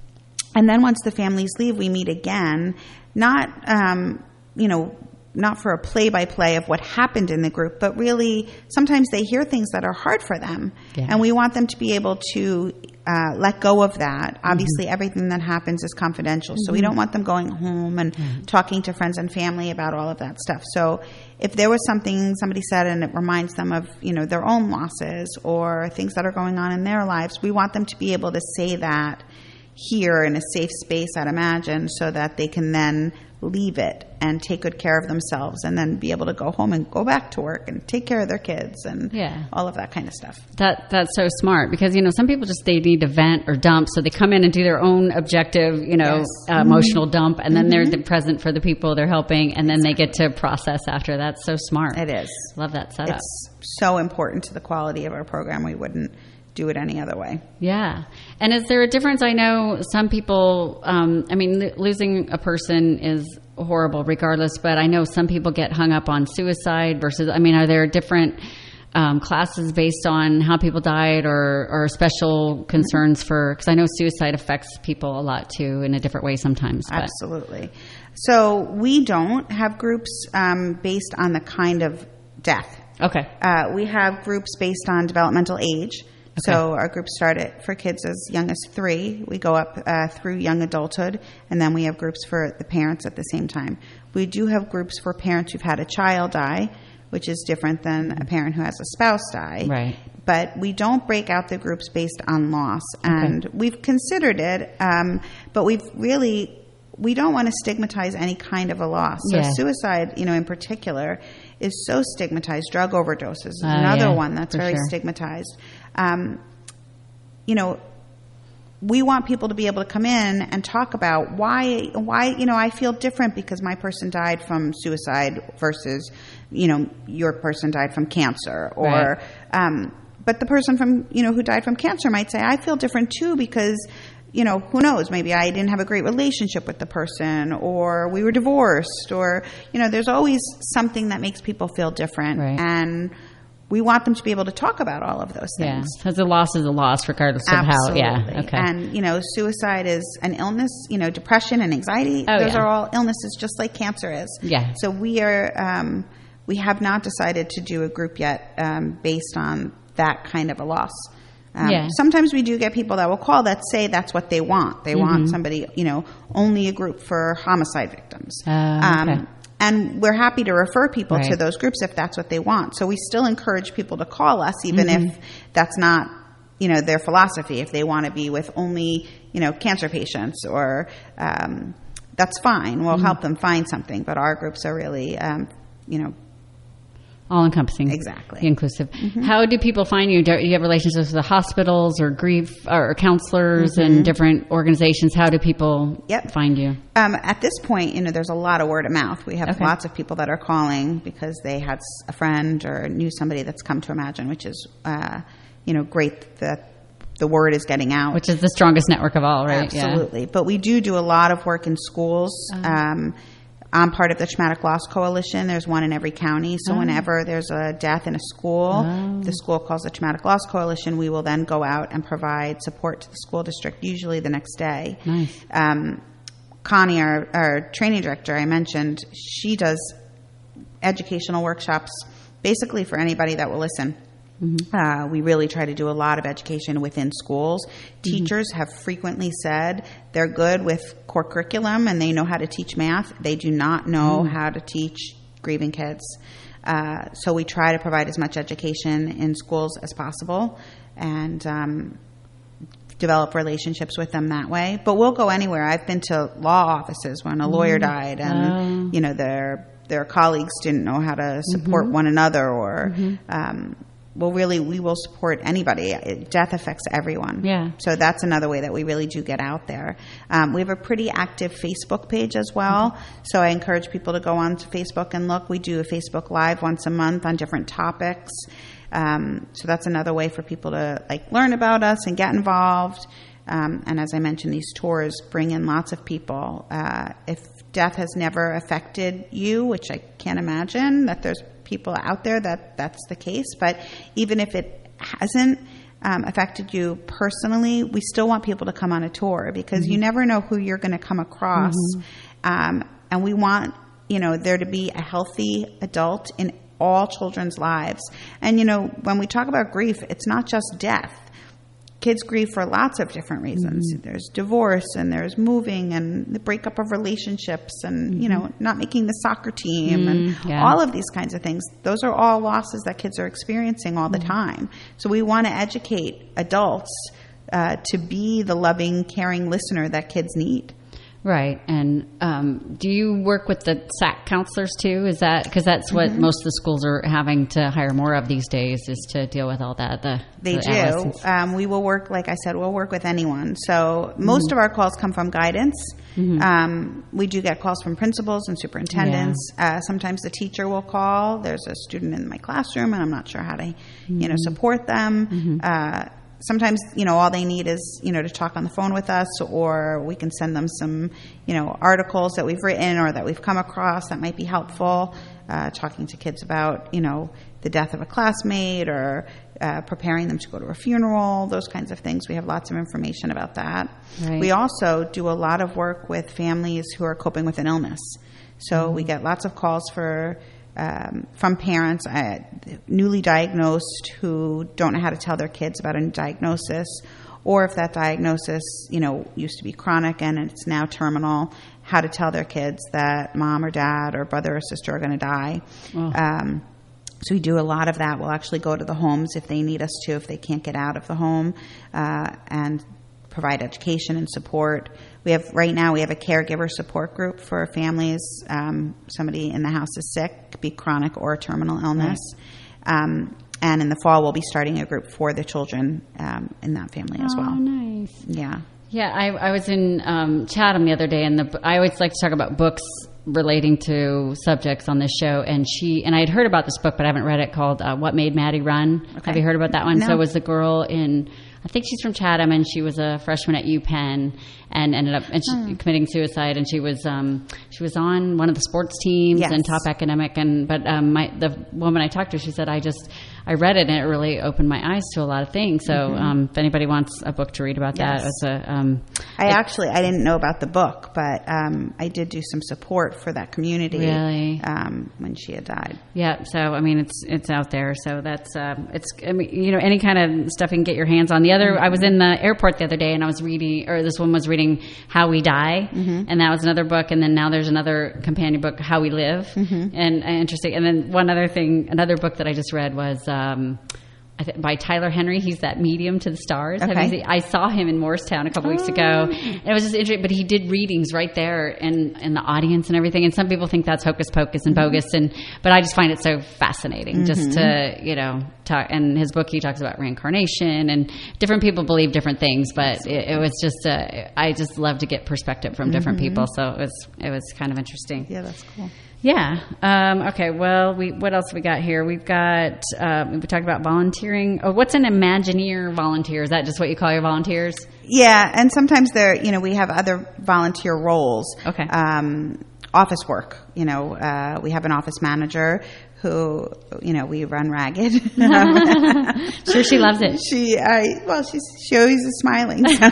And then once the families leave, we meet again, not, um, you know, not for a play-by-play of what happened in the group, but really sometimes they hear things that are hard for them. Yeah. And we want them to be able to uh, let go of that. Mm-hmm. Obviously, everything that happens is confidential, mm-hmm. so we don't want them going home and mm-hmm. talking to friends and family about all of that stuff. So if there was something somebody said and it reminds them of, you know, their own losses or things that are going on in their lives, we want them to be able to say that here in a safe space at Imagine so that they can then leave it and take good care of themselves and then be able to go home and go back to work and take care of their kids and yeah. all of that kind of stuff. That That's so smart because, you know, some people just, they need to vent or dump, so they come in and do their own objective, you know, yes. uh, mm-hmm. emotional dump, and then mm-hmm. they're present for the people they're helping, and then exactly. they get to process after. That's so smart. It is. Love that setup. It's so important to the quality of our program. We wouldn't do it any other way. Yeah. And is there a difference? I know some people, um, I mean, lo- losing a person is horrible regardless, but I know some people get hung up on suicide versus, I mean, are there different um, classes based on how people died or, or special concerns for, because I know suicide affects people a lot too in a different way sometimes. But. Absolutely. So we don't have groups um, based on the kind of death. Okay. Uh, we have groups based on developmental age. Okay. So our groups start at, for kids as young as three. We go up uh, through young adulthood, and then we have groups for the parents at the same time. We do have groups for parents who've had a child die, which is different than a parent who has a spouse die. Right. But we don't break out the groups based on loss. And okay. we've considered it, um, but we've really, we don't want to stigmatize any kind of a loss. So yeah. suicide, you know, in particular, is so stigmatized. Drug overdoses is uh, another yeah, one that's very sure. stigmatized. Um, you know, we want people to be able to come in and talk about why, why, you know, I feel different because my person died from suicide versus, you know, your person died from cancer. Or, right. um, but the person from, you know, who died from cancer might say, I feel different too because, you know, who knows, maybe I didn't have a great relationship with the person, or we were divorced, or, you know, there's always something that makes people feel different. Right. And we want them to be able to talk about all of those things. Yeah, because a loss is a loss regardless of Absolutely. how, yeah, okay. And, you know, suicide is an illness, you know, depression and anxiety, oh, those yeah. are all illnesses just like cancer is. Yeah. So we are, um, we have not decided to do a group yet um, based on that kind of a loss. Um, yeah. Sometimes we do get people that will call that say that's what they want. They mm-hmm. want somebody, you know, only a group for homicide victims. Uh, okay. um, and we're happy to refer people right. to those groups if that's what they want. So we still encourage people to call us, even mm-hmm. if that's not, you know, their philosophy. If they want to be with only, you know, cancer patients, or um, that's fine. We'll mm-hmm. help them find something. But our groups are really, um, you know, all-encompassing. Exactly. Inclusive. Mm-hmm. How do people find you? Do you have relationships with the hospitals or grief or counselors mm-hmm. and different organizations? How do people yep. find you? Um, at this point, you know, there's a lot of word of mouth. We have okay. lots of people that are calling because they had a friend or knew somebody that's come to Imagine, which is, uh, you know, great that the word is getting out. Which is the strongest network of all, right? Absolutely. Yeah. But we do do a lot of work in schools. Uh-huh. Um I'm part of the Traumatic Loss Coalition. There's one in every county. So Oh. whenever there's a death in a school, Oh. the school calls the Traumatic Loss Coalition. We will then go out and provide support to the school district, usually the next day. Nice. Um, Connie, our, our training director, I mentioned, she does educational workshops basically for anybody that will listen. Mm-hmm. Uh, we really try to do a lot of education within schools. Mm-hmm. Teachers have frequently said they're good with core curriculum and they know how to teach math. They do not know Mm. how to teach grieving kids. Uh, so we try to provide as much education in schools as possible and um, develop relationships with them that way. But we'll go anywhere. I've been to law offices when a lawyer Mm. died and, Oh. you know, their their colleagues didn't know how to support Mhm. one another or Mhm. um, well, really, we will support anybody. It, death affects everyone. Yeah. So that's another way that we really do get out there. Um, we have a pretty active Facebook page as well. Mm-hmm. So I encourage people to go on to Facebook and look. We do a Facebook Live once a month on different topics. Um, so that's another way for people to like learn about us and get involved. Um, and as I mentioned, these tours bring in lots of people. Uh, if death has never affected you, which I can't imagine that there's people out there that that's the case, but even if it hasn't um, affected you personally, we still want people to come on a tour because Mm-hmm. you never know who you're going to come across. Mhm. Um, and we want, you know, there to be a healthy adult in all children's lives. And, you know, when we talk about grief, it's not just death. Kids grieve for lots of different reasons. Mm-hmm. There's divorce and there's moving and the breakup of relationships and, mm-hmm. you know, not making the soccer team Mm, and yeah. all of these kinds of things. Those are all losses that kids are experiencing all the Mm-hmm. time. So we want to educate adults uh, to be the loving, caring listener that kids need. Right. And um, do you work with the S A C counselors too? Is that because that's what Mhm. most of the schools are having to hire more of these days, is to deal with all that? The They the do. adolescents. Um, we will work, like I said, we'll work with anyone. So most Mhm. of our calls come from guidance. Mhm. Um, we do get calls from principals and superintendents. Uh, sometimes the teacher will call. There's a student in my classroom, and I'm not sure how to, you know, Mhm. support them. Mhm. Uh, sometimes, you know, all they need is, you know, to talk on the phone with us, or we can send them some, you know, articles that we've written or that we've come across that might be helpful. Uh, talking to kids about, you know, the death of a classmate or uh, preparing them to go to a funeral, those kinds of things. We have lots of information about that. Right. We also do a lot of work with families who are coping with an illness. So we get lots of calls for um, from parents uh, newly diagnosed who don't know how to tell their kids about a new diagnosis, or if that diagnosis, you know, used to be chronic and it's now terminal, how to tell their kids that mom or dad or brother or sister are going to die. Oh. Um, so we do a lot of that. We'll actually go to the homes if they need us to, if they can't get out of the home, uh, and provide education and support. We have right now we have a caregiver support group for families. Um, somebody in the house is sick, be chronic or terminal illness. Um, and in the fall, we'll be starting a group for the children um, in that family as Oh, well. nice. Yeah. Yeah, I, I was in um, Chatham the other day, and the, I always like to talk about books relating to subjects on this show. And she and I had heard about this book, but I haven't read it, called uh, "What Made Maddie Run." Okay. Have you heard about that one? No. So it was the girl in, I think she's from Chatham, and she was a freshman at UPenn, and ended up and she, Hmm. committing suicide. And she was um, she was on one of the sports teams Yes. and top academic. And but um, my the woman I talked to, she said, I just I read it and it really opened my eyes to a lot of things. So Mhm. um, if anybody wants a book to read about Yes. that, it's a um, I it- actually I didn't know about the book, but um, I did do some support for that community. Really? Um, when she had died. Yeah, so I mean, it's it's out there. So that's um, it's I mean, you know, any kind of stuff you can get your hands on. The other, Mm-hmm. I was in the airport the other day, and I was reading, or this one was reading "How We Die," Mm-hmm. and that was another book. And then now there's another companion book, "How We Live," Mhm. and uh, interesting. And then one other thing, another book that I just read was. Um, I th- by Tyler Henry. He's that medium to the stars. Have you Okay. seen- I saw him in Morristown a couple weeks ago, and it was just interesting. But he did readings right there in in the audience and everything. And some people think that's hocus pocus and Mhm. bogus, and but I just find it so fascinating just to Mhm. you know talk. And his book, he talks about reincarnation, and different people believe different things. But it, it was just uh, I just love to get perspective from different Mhm. people. So it was it was kind of interesting. Yeah, that's cool. Yeah. Um, okay. Well, we what else we got here? We've got uh, we talked about volunteering. Oh, what's an Imagineer volunteer? Is that just what you call your volunteers? Yeah, and sometimes there, you know, we have other volunteer roles. Okay. Um, office work. You know, uh, we have an office manager who, you know, we run ragged. Sure, she loves it. She, I, well, she's, she always is smiling. So.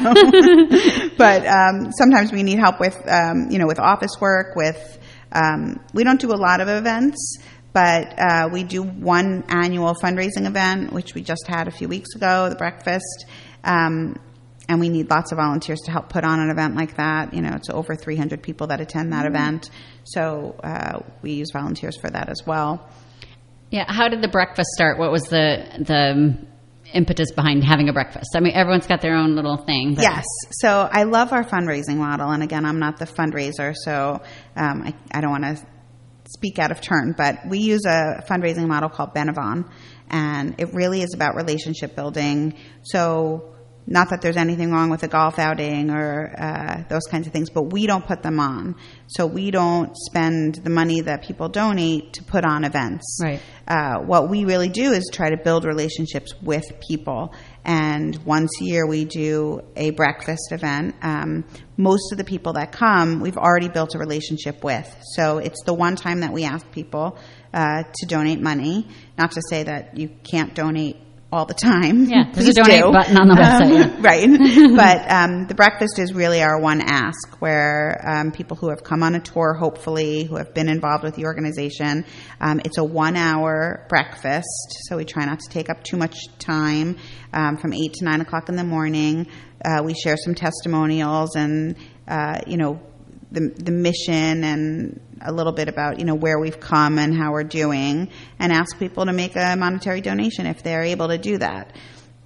But um, sometimes we need help with, um, you know, with office work. With um, we don't do a lot of events, but uh, we do one annual fundraising event, which we just had a few weeks ago, the breakfast. Um, and we need lots of volunteers to help put on an event like that. You know, it's over three hundred people that attend that mm-hmm. event. So uh, we use volunteers for that as well. Yeah. How did the breakfast start? What was the the impetus behind having a breakfast? I mean, everyone's got their own little thing. But. Yes. So I love our fundraising model. And again, I'm not the fundraiser, so um, I, I don't want to speak out of turn. But we use a fundraising model called Benavon. And it really is about relationship building. So not that there's anything wrong with a golf outing or uh, those kinds of things, but we don't put them on. So we don't spend the money that people donate to put on events. Right. Uh, what we really do is try to build relationships with people. And once a year we do a breakfast event. Um, most of the people that come, we've already built a relationship with. So it's the one time that we ask people uh, to donate money. Not to say that you can't donate all the time. Yeah, there's a donate do. button on the website. Um, right. But um, the breakfast is really our one ask, where um, people who have come on a tour, hopefully, who have been involved with the organization, um, it's a one-hour breakfast, so we try not to take up too much time, um, from eight to nine o'clock in the morning. Uh, we share some testimonials and, uh, you know, the the mission and a little bit about, you know, where we've come and how we're doing, and ask people to make a monetary donation if they're able to do that.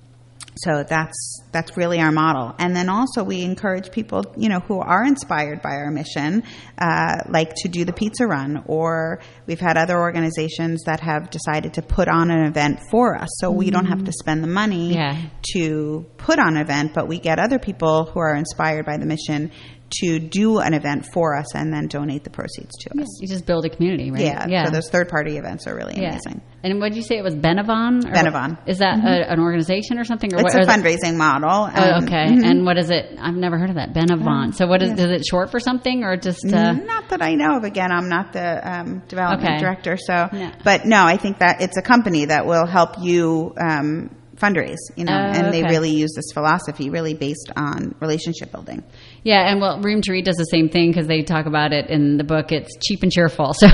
So that's that's really our model. And then also we encourage people, you know, who are inspired by our mission, uh, like to do the pizza run, or we've had other organizations that have decided to put on an event for us. So we don't have to spend the money yeah. to put on an event, but we get other people who are inspired by the mission to do an event for us and then donate the proceeds to yeah, us. You just build a community, right? Yeah, yeah. So those third-party events are really yeah. amazing. And what did you say it was, Benavon? Or Benavon. Is that mm-hmm. a, an organization or something? Or it's what, a fundraising model. Oh, Um, okay. mm-hmm. And what is it? I've never heard of that. Benavon. Um, so what is, yeah. is it short for something or just? Uh... Not that I know of. Again, I'm not the um, development Okay. director. So, No. But no, I think that it's a company that will help you um, fundraise, you know, Oh, and they okay. really use this philosophy really based on relationship building. Yeah, and well, Room to Read does the same thing because they talk about it in the book. It's cheap and cheerful. So,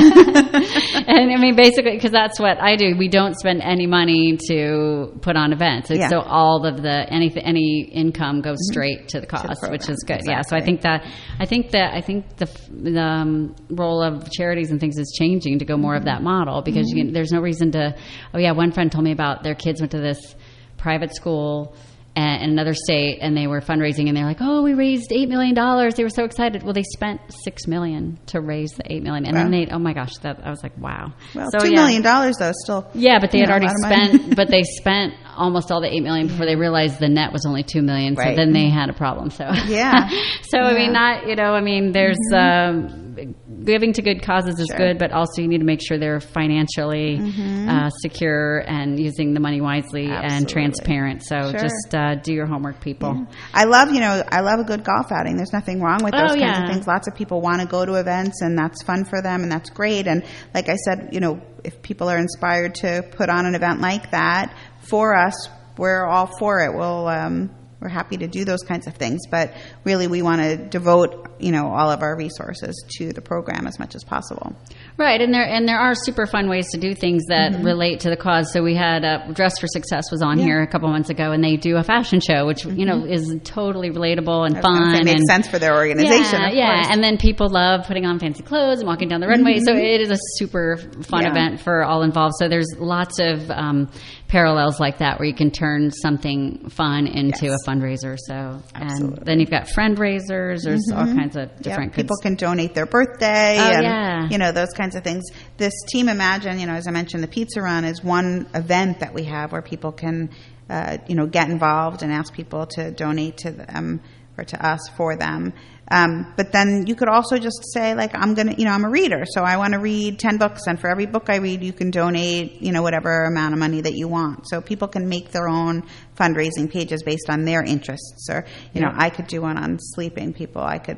and I mean, basically, because that's what I do. We don't spend any money to put on events. It's Yeah. So all of the any any income goes Mm-hmm. straight to the cause, program. which is good. Exactly. Yeah. So I think that I think that I think the, the um, role of charities and things is changing to go more of that model because Mm-hmm. you, there's no reason to. Oh yeah, one friend told me about their kids went to this private school in another state, and they were fundraising, and they're like, "Oh, we raised eight million dollars." They were so excited. Well, they spent six million to raise the eight million, and Wow. then they, oh my gosh, that I was like, wow. Well, so, two yeah. million dollars though, still. Yeah, but they had you know, already a lot of money. spent, but they spent almost all the eight million before they realized the net was only two million. So Right. then they had a problem. So Yeah. so I Yeah. mean, not you know, I mean, there's Mm-hmm. um, giving to good causes is Sure. good, but also you need to make sure they're financially Mhm. uh, secure and using the money wisely and Absolutely. transparent. So Sure. just uh, do your homework, people. Yeah. I love, you know, I love a good golf outing. There's nothing wrong with those Oh, kinds yeah. of things. Lots of people want to go to events, and that's fun for them, and that's great. And like I said, you know, if people are inspired to put on an event like that for us, we're all for it. We'll, um, we're happy to do those kinds of things, but really we want to devote, you know, all of our resources to the program as much as possible. Right, and there and there are super fun ways to do things that Mhm. relate to the cause. So we had uh, Dress for Success was on Yeah. here a couple months ago, and they do a fashion show, which you know Mhm. is totally relatable and I was gonna fun. say, makes and sense for their organization, Yeah, of yeah. course. And then people love putting on fancy clothes and walking down the runway. So Mhm. it is a super fun Yeah. event for all involved. So there's lots of um, parallels like that where you can turn something fun into Yes. a fundraiser. So Absolutely. and then you've got friend raisers. There's all Mhm. kinds of different Yeah, people goods. can donate their birthday Oh, and yeah. you know those kinds of things. This Team Imagine, you know, as I mentioned, the pizza run is one event that we have where people can uh, you know get involved and ask people to donate to them or to us for them. Um, but then you could also just say, like, I'm gonna, you know, I'm a reader, so I want to read ten books, and for every book I read, you can donate, you know, whatever amount of money that you want. So people can make their own fundraising pages based on their interests. Or, you know, Yeah. I could do one on sleeping people. I could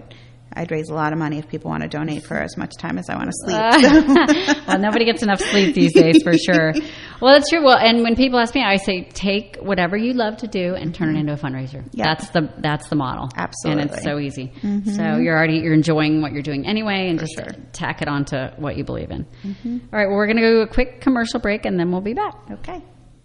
I'd raise a lot of money if people want to donate for as much time as I want to sleep. Uh, well, nobody gets enough sleep these days, for sure. Well, that's true. Well, and when people ask me, I say, take whatever you love to do and turn it into a fundraiser. Yep. That's the that's the model. Absolutely. And it's so easy. Mm-hmm. So you're already you're enjoying what you're doing anyway, and For just sure. tack it on to what you believe in. Mm-hmm. All right. Well, we're going to go to a quick commercial break, and then we'll be back. Okay.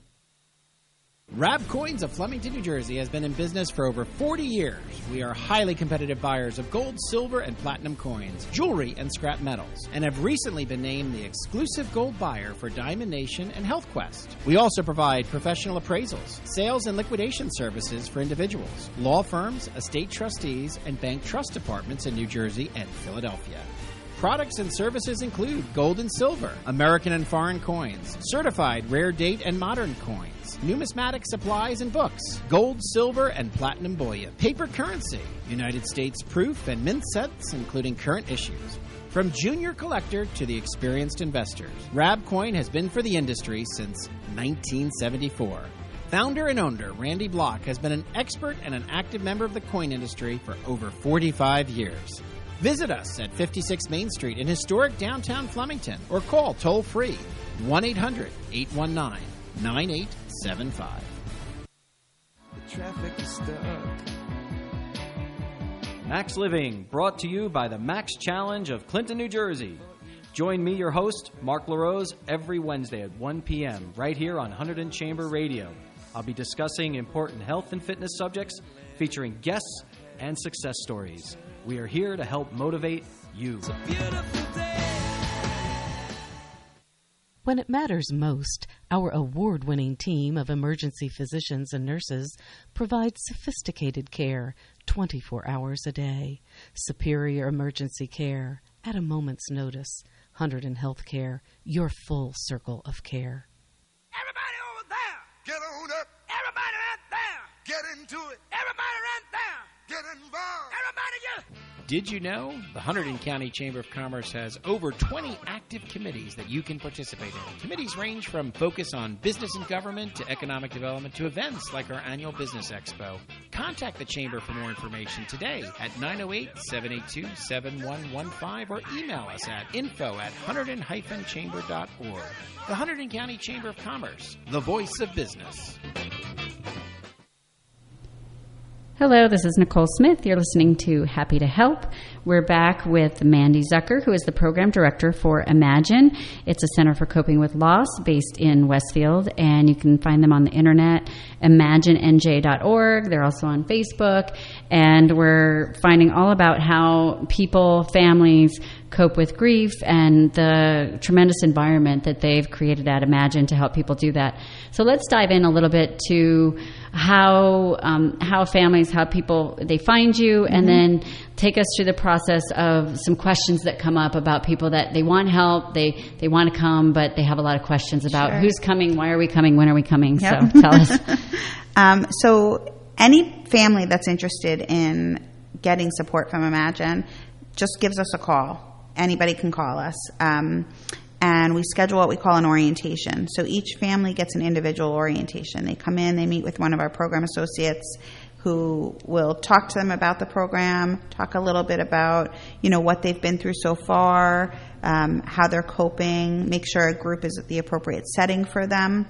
Rab Coins of Flemington, New Jersey has been in business for over forty years. We are highly competitive buyers of gold, silver, and platinum coins, jewelry, and scrap metals, and have recently been named the exclusive gold buyer for Diamond Nation and Health Quest. We also provide professional appraisals, sales and liquidation services for individuals, law firms, estate trustees, and bank trust departments in New Jersey and Philadelphia. Products and services include gold and silver, American and foreign coins, certified rare date and modern coins, numismatic supplies and books, gold, silver, and platinum bullion, paper currency, United States proof and mint sets, including current issues. From junior collector to the experienced investors, Rab Coin has been for the industry since nineteen seventy-four. Founder and owner Randy Block has been an expert and an active member of the coin industry for over forty-five years. Visit us at fifty-six Main Street in historic downtown Flemington or call toll-free one eight hundred eight one nine nine eight seven five. The traffic is stuck. Max Living, brought to you by the Max Challenge of Clinton, New Jersey. Join me, your host, Mark LaRose, every Wednesday at one p.m. right here on Hunterdon Chamber Radio. I'll be discussing important health and fitness subjects featuring guests and success stories. We are here to help motivate you. It's a beautiful day. When it matters most, our award-winning team of emergency physicians and nurses provides sophisticated care twenty-four hours a day. Superior emergency care at a moment's notice. Hunterdon Healthcare, your full circle of care. Everybody over there, get on up. Everybody right there, get into it. Everybody right there, get involved. Everybody just... Did you know the Hunterdon County Chamber of Commerce has over twenty active committees that you can participate in? Committees range from focus on business and government to economic development to events like our annual Business Expo. Contact the Chamber for more information today at nine oh eight, seven eight two, seven one one five or email us at info at hunterdon dash chamber dot org. The Hunterdon County Chamber of Commerce, the voice of business. Hello, this is Nicole Smith. You're listening to Happy to Help. We're back with Mandy Zucker, who is the program director for Imagine. It's a center for coping with loss based in Westfield, and you can find them on the internet, imagine n j dot org. They're also on Facebook, and we're finding all about how people, families, cope with grief and the tremendous environment that they've created at Imagine to help people do that. So let's dive in a little bit to how um, how families, how people, they find you, mm-hmm. and then take us through the process of some questions that come up about people that they want help, they, they want to come, but they have a lot of questions about Sure. who's coming, why are we coming, when are we coming? Yep. So tell us. um, so any family that's interested in getting support from Imagine just gives us a call. Anybody can call us. Um, and we schedule what we call an orientation. So each family gets an individual orientation. They come in, they meet with one of our program associates who will talk to them about the program, talk a little bit about, you know, what they've been through so far, um, how they're coping, make sure a group is at the appropriate setting for them.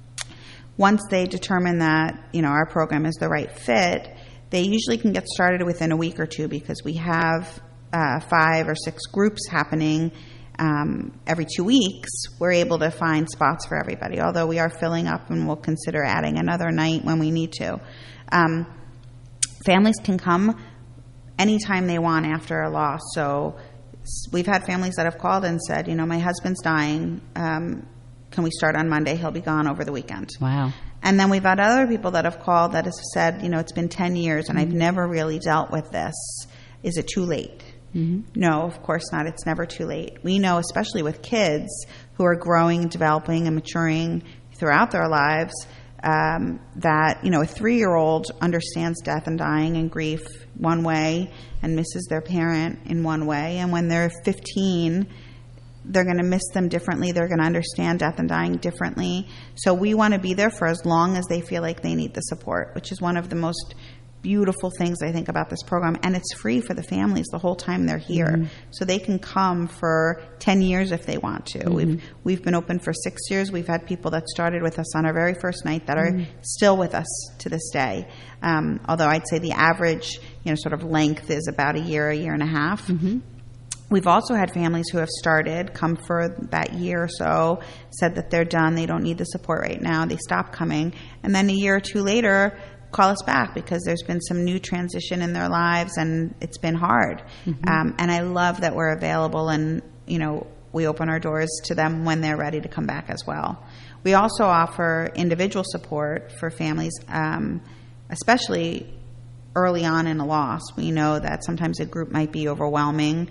Once they determine that, you know, our program is the right fit, they usually can get started within a week or two because we have uh, five or six groups happening um, every two weeks. We're able to find spots for everybody, although we are filling up and we'll consider adding another night when we need to. Um, families can come anytime they want after a loss. So we've had families that have called and said, you know, my husband's dying. Um, can we start on Monday? He'll be gone over the weekend. Wow. And then we've had other people that have called that have said, you know, it's been ten years and Mm-hmm. I've never really dealt with this. Is it too late? Mm-hmm. No, of course not. It's never too late. We know, especially with kids who are growing, developing, and maturing throughout their lives, um, that, you know, a three-year-old understands death and dying and grief one way and misses their parent in one way. And when they're fifteen, they're going to miss them differently. They're going to understand death and dying differently. So we want to be there for as long as they feel like they need the support, which is one of the most beautiful things I think about this program, and it's free for the families the whole time they're here. Mm-hmm. So they can come for ten years if they want to. Mm-hmm. We've we've been open for six years. We've had people that started with us on our very first night that are mm-hmm. still with us to this day. Um, although I'd say the average, you know, sort of length is about a year, a year and a half. Mm-hmm. We've also had families who have started, come for that year or so, said that they're done, they don't need the support right now, they stop coming, and then a year or two later call us back because there's been some new transition in their lives and it's been hard. Mm-hmm. Um, and I love that we're available and, you know, we open our doors to them when they're ready to come back as well. We also offer individual support for families, um, especially early on in a loss. We know that sometimes a group might be overwhelming.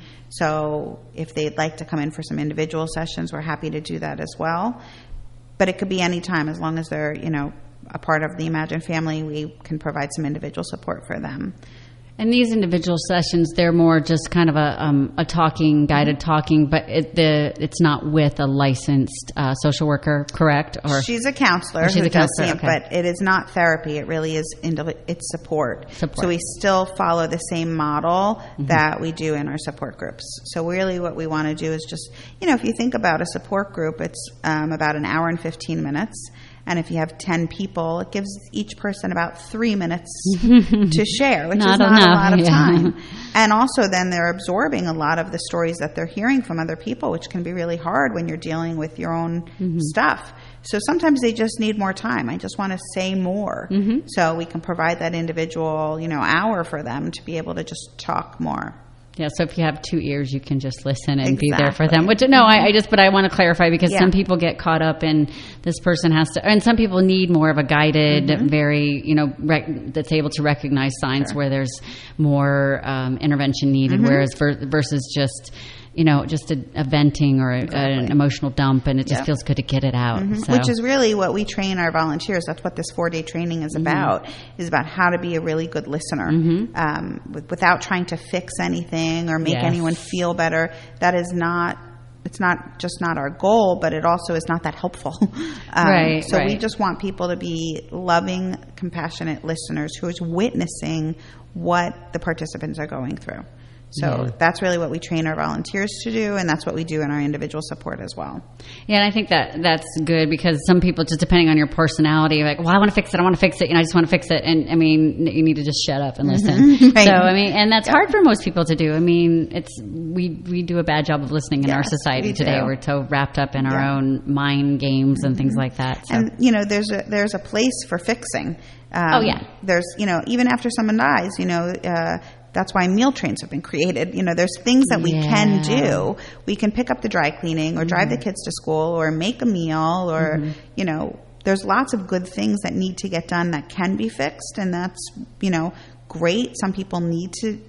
So if they'd like to come in for some individual sessions, we're happy to do that as well. But it could be any time as long as they're, you know, a part of the Imagine family, we can provide some individual support for them. And these individual sessions, they're more just kind of a um, a talking, guided talking, but it, the it's not with a licensed uh, social worker, correct? Or she's a counselor she's who a does counselor, it, okay. but it is not therapy. It really is indiv- it's support. support. So we still follow the same model Mm-hmm. that we do in our support groups. So really, what we want to do is just, you know, if you think about a support group, it's um, about an hour and fifteen minutes. And if you have ten people, it gives each person about three minutes to share, which not is not enough, a lot of yeah. time. And also then they're absorbing a lot of the stories that they're hearing from other people, which can be really hard when you're dealing with your own mm-hmm. stuff. So sometimes they just need more time. I just want to say more. Mm-hmm. So we can provide that individual, you know, hour for them to be able to just talk more. Yeah, so if you have two ears, you can just listen and exactly. be there for them. Which no, I, I just, but I want to clarify because yeah. some people get caught up in this person has to, and some people need more of a guided, mm-hmm. very, you know, rec, that's able to recognize signs sure. where there's more um, intervention needed, mm-hmm. whereas ver, versus just, you know, just a, a venting or a, exactly. an emotional dump, and it just yep. feels good to get it out. Mm-hmm. So. Which is really what we train our volunteers. That's what this four-day training is mm-hmm. about, is about how to be a really good listener mm-hmm. um, with, without trying to fix anything or make yes. anyone feel better. That is not, it's not just not our goal, but it also is not that helpful. um, right, so right. we just want people to be loving, compassionate listeners who is witnessing what the participants are going through. So yeah. that's really what we train our volunteers to do, and that's what we do in our individual support as well. Yeah, and I think that that's good because some people, just depending on your personality, are like, well, I want to fix it, I want to fix it, and I just want to fix it. And I mean, you need to just shut up and listen. Mm-hmm. Right. So, I mean, and that's yeah. hard for most people to do. I mean, it's we, we do a bad job of listening in yes, our society we today. do. We're so wrapped up in yeah. our own mind games and mm-hmm. things like that. So. And, you know, there's a, there's a place for fixing. Um, oh, yeah. There's, you know, even after someone dies, you know, uh, that's why meal trains have been created. You know, there's things that we yeah. can do. We can pick up the dry cleaning or drive mm-hmm. the kids to school or make a meal or, mm-hmm. you know, there's lots of good things that need to get done that can be fixed. And that's, you know, great. Some people need to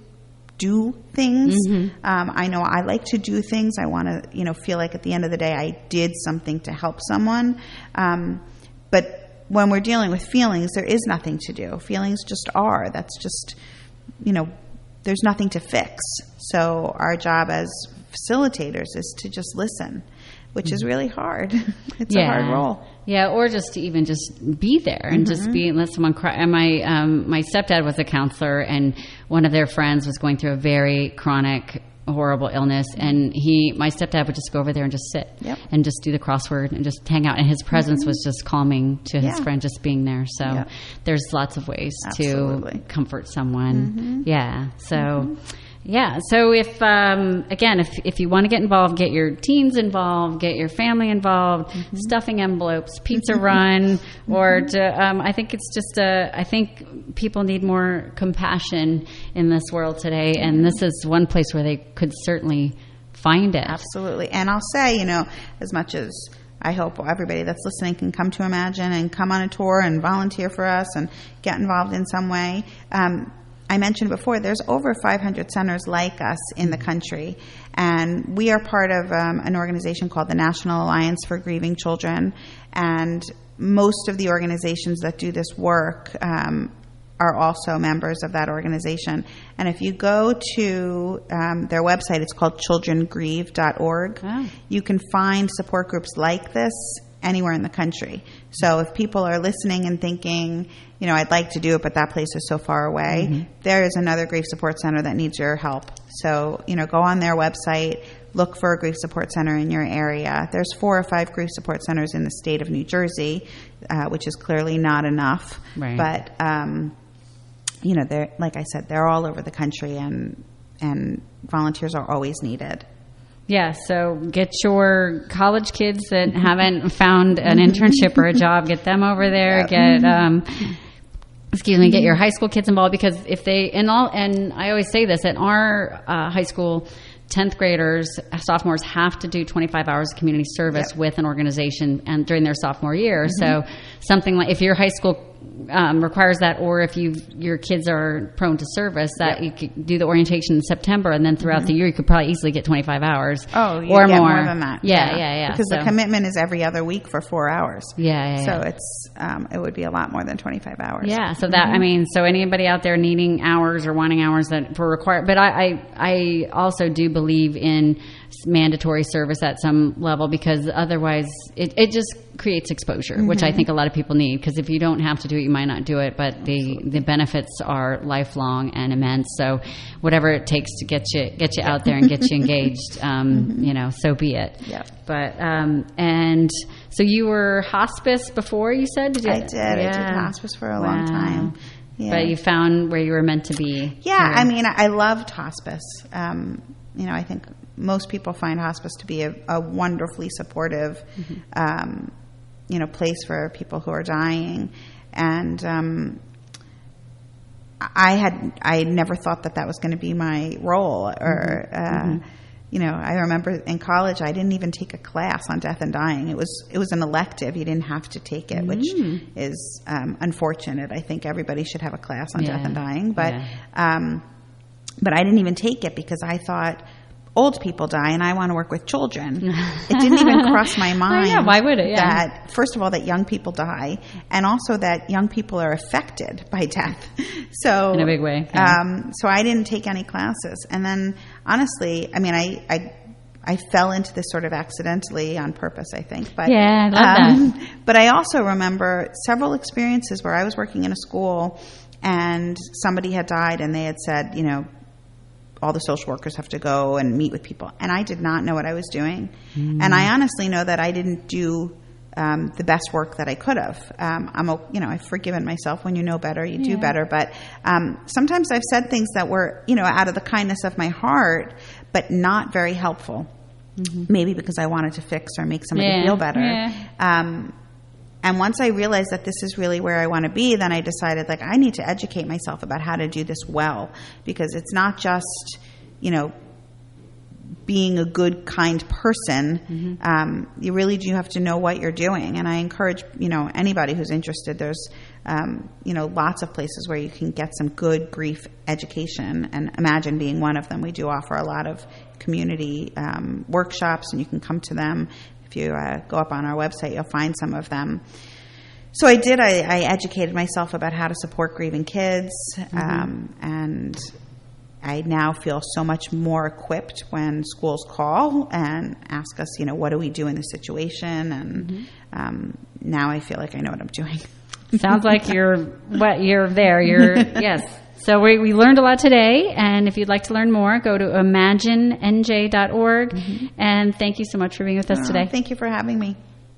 do things. Mm-hmm. Um, I know I like to do things. I want to, you know, feel like at the end of the day I did something to help someone. Um, but when we're dealing with feelings, there is nothing to do. Feelings just are. That's just, you know, there's nothing to fix. So our job as facilitators is to just listen, which mm-hmm. is really hard. It's yeah. a hard role. Yeah, or just to even just be there and mm-hmm. just be and let someone cry. And my um, my stepdad was a counselor, and one of their friends was going through a very chronic, horrible illness, and he, my stepdad would just go over there and just sit yep. and just do the crossword and just hang out. And his presence mm-hmm. was just calming to his yeah. friend, just being there. So yep. there's lots of ways Absolutely. to comfort someone. Mm-hmm. Yeah. So. Mm-hmm. Yeah. So if, um, again, if if you want to get involved, get your teens involved, get your family involved, mm-hmm. stuffing envelopes, pizza run, or to, um, I think it's just a, I think people need more compassion in this world today. And this is one place where they could certainly find it. Absolutely. And I'll say, you know, as much as I hope everybody that's listening can come to Imagine and come on a tour and volunteer for us and get involved in some way. Um, I mentioned before, there's over five hundred centers like us in the country, and we are part of um, an organization called the National Alliance for Grieving Children, and most of the organizations that do this work um, are also members of that organization. And if you go to um, their website, it's called children grieve dot org. Oh. You can find support groups like this anywhere in the country. So if people are listening and thinking, you know, I'd like to do it, but that place is so far away, mm-hmm. there is another grief support center that needs your help. So, you know, go on their website, look for a grief support center in your area. There's four or five grief support centers in the state of New Jersey, uh, which is clearly not enough. Right. But, um, you know, they're, like I said, they're all over the country, and and volunteers are always needed. Yeah, so get your college kids that haven't found an internship or a job, get them over there. Yep. Get, um, excuse me, get your high school kids involved, because if they, and all, and I always say this, at our uh, high school, tenth graders, sophomores have to do twenty-five hours of community service yep. with an organization and during their sophomore year. Mm-hmm. So something like, if your high school um, requires that, or if you your kids are prone to service, that yep. you could do the orientation in September, and then throughout mm-hmm. the year you could probably easily get twenty-five hours. Oh, you or get more. more than that. Yeah, yeah, yeah. yeah. Because so. the commitment is every other week for four hours. Yeah, yeah. So yeah. it's um, it would be a lot more than twenty-five hours. Yeah. So that mm-hmm. I mean, so anybody out there needing hours or wanting hours that for required, but I, I I also do believe in mandatory service at some level, because otherwise it, it just creates exposure, mm-hmm. which I think a lot of people need, because if you don't have to do it, you might not do it, but the, the benefits are lifelong and immense. So whatever it takes to get you get you out there and get you engaged, um, mm-hmm. you know, so be it. Yeah. But um, and so you were hospice before, you said? Did you? I did. Yeah. I did hospice for a wow. long time. Yeah. But you found where you were meant to be. Yeah, here. I mean, I loved hospice. Um, you know, I think most people find hospice to be a, a wonderfully supportive, mm-hmm. um, you know, place for people who are dying. And um, I had I never thought that that was going to be my role. Or, mm-hmm. uh, mm-hmm. you know, I remember in college I didn't even take a class on death and dying. It was it was an elective. You didn't have to take it, mm-hmm. which is um, unfortunate. I think everybody should have a class on yeah. death and dying. But yeah. um, but I didn't even take it because I thought, old people die and I want to work with children. It didn't even cross my mind. Oh, yeah, why would it? Yeah. That, first of all, that young people die, and also that young people are affected by death. So in a big way. Yeah. Um, so I didn't take any classes. And then, honestly, I mean, I, I I fell into this sort of accidentally on purpose, I think. But, yeah, I love um, that. But I also remember several experiences where I was working in a school and somebody had died and they had said, you know, all the social workers have to go and meet with people. And I did not know what I was doing. Mm. And I honestly know that I didn't do um, the best work that I could have. Um, I'm, a, you know, I've forgiven myself. When you know better, you yeah. do better. But um, sometimes I've said things that were, you know, out of the kindness of my heart, but not very helpful. Mm-hmm. Maybe because I wanted to fix or make somebody yeah. feel better. Yeah. Um, and once I realized that this is really where I want to be, then I decided, like, I need to educate myself about how to do this well, because it's not just, you know, being a good, kind person. Mm-hmm. Um, you really do have to know what you're doing. And I encourage, you know, anybody who's interested, there's, um, you know, lots of places where you can get some good grief education, and Imagine being one of them. We do offer a lot of community um, workshops, and you can come to them. If you uh, go up on our website, you'll find some of them. So I did. I, I educated myself about how to support grieving kids, mm-hmm. um, and I now feel so much more equipped when schools call and ask us, you know, what do we do in this situation? And mm-hmm. um, now I feel like I know what I'm doing. Sounds like you're what you're there. You're yes. So we, we learned a lot today, and if you'd like to learn more, go to imagine n j dot org. Mm-hmm. And thank you so much for being with us oh, today. Thank you for having me.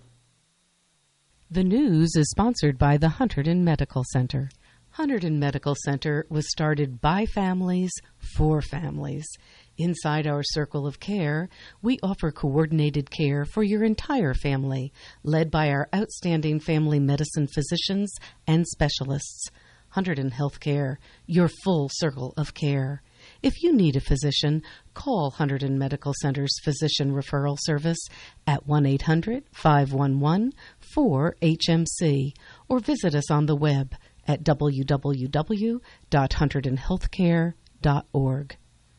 The news is sponsored by the Hunterdon Medical Center. Hunterdon Medical Center was started by families for families. Inside our circle of care, we offer coordinated care for your entire family, led by our outstanding family medicine physicians and specialists. Hunterdon Healthcare, your full circle of care. If you need a physician, call Hunterdon Medical Center's Physician Referral Service at one eight hundred, five one one, four H M C or visit us on the web at w w w dot hunterdon healthcare dot org.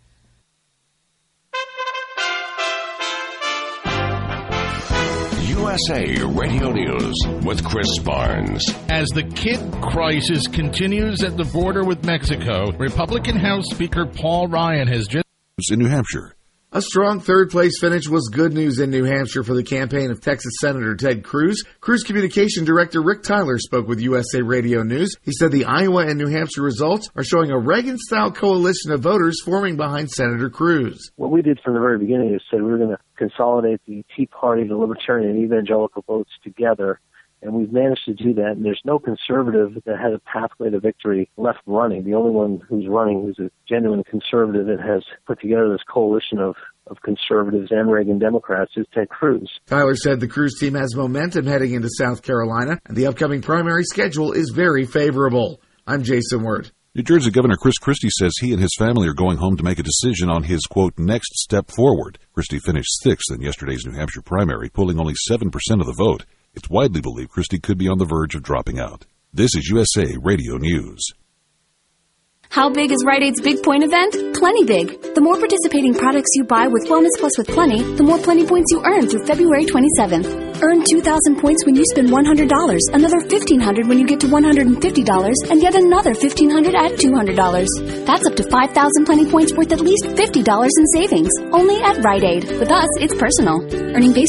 U S A Radio News with Chris Barnes. As the kid crisis continues at the border with Mexico, Republican House Speaker Paul Ryan has just... In New Hampshire, A strong third-place finish was good news in New Hampshire for the campaign of Texas Senator Ted Cruz. Cruz Communication Director Rick Tyler spoke with U S A Radio News. He said the Iowa and New Hampshire results are showing a Reagan-style coalition of voters forming behind Senator Cruz. What we did from the very beginning is said we were going to consolidate the Tea Party, the Libertarian, and Evangelical votes together. And we've managed to do that, and there's no conservative that has a pathway to victory left running. The only one who's running who's a genuine conservative that has put together this coalition of, of conservatives and Reagan Democrats is Ted Cruz. Tyler said the Cruz team has momentum heading into South Carolina, and the upcoming primary schedule is very favorable. I'm Jason Wirt. New Jersey Governor Chris Christie says he and his family are going home to make a decision on his, quote, next step forward. Christie finished sixth in yesterday's New Hampshire primary, polling only seven percent of the vote. It's widely believed Christie could be on the verge of dropping out. This is U S A Radio News. How big is Rite Aid's Big Point event? Plenty big. The more participating products you buy with Wellness Plus with Plenty, the more Plenty points you earn through February twenty-seventh. Earn two thousand points when you spend one hundred dollars, another fifteen hundred dollars when you get to one hundred fifty dollars, and yet another fifteen hundred dollars at two hundred dollars. That's up to five thousand Plenty points worth at least fifty dollars in savings. Only at Rite Aid. With us, it's personal. Earning base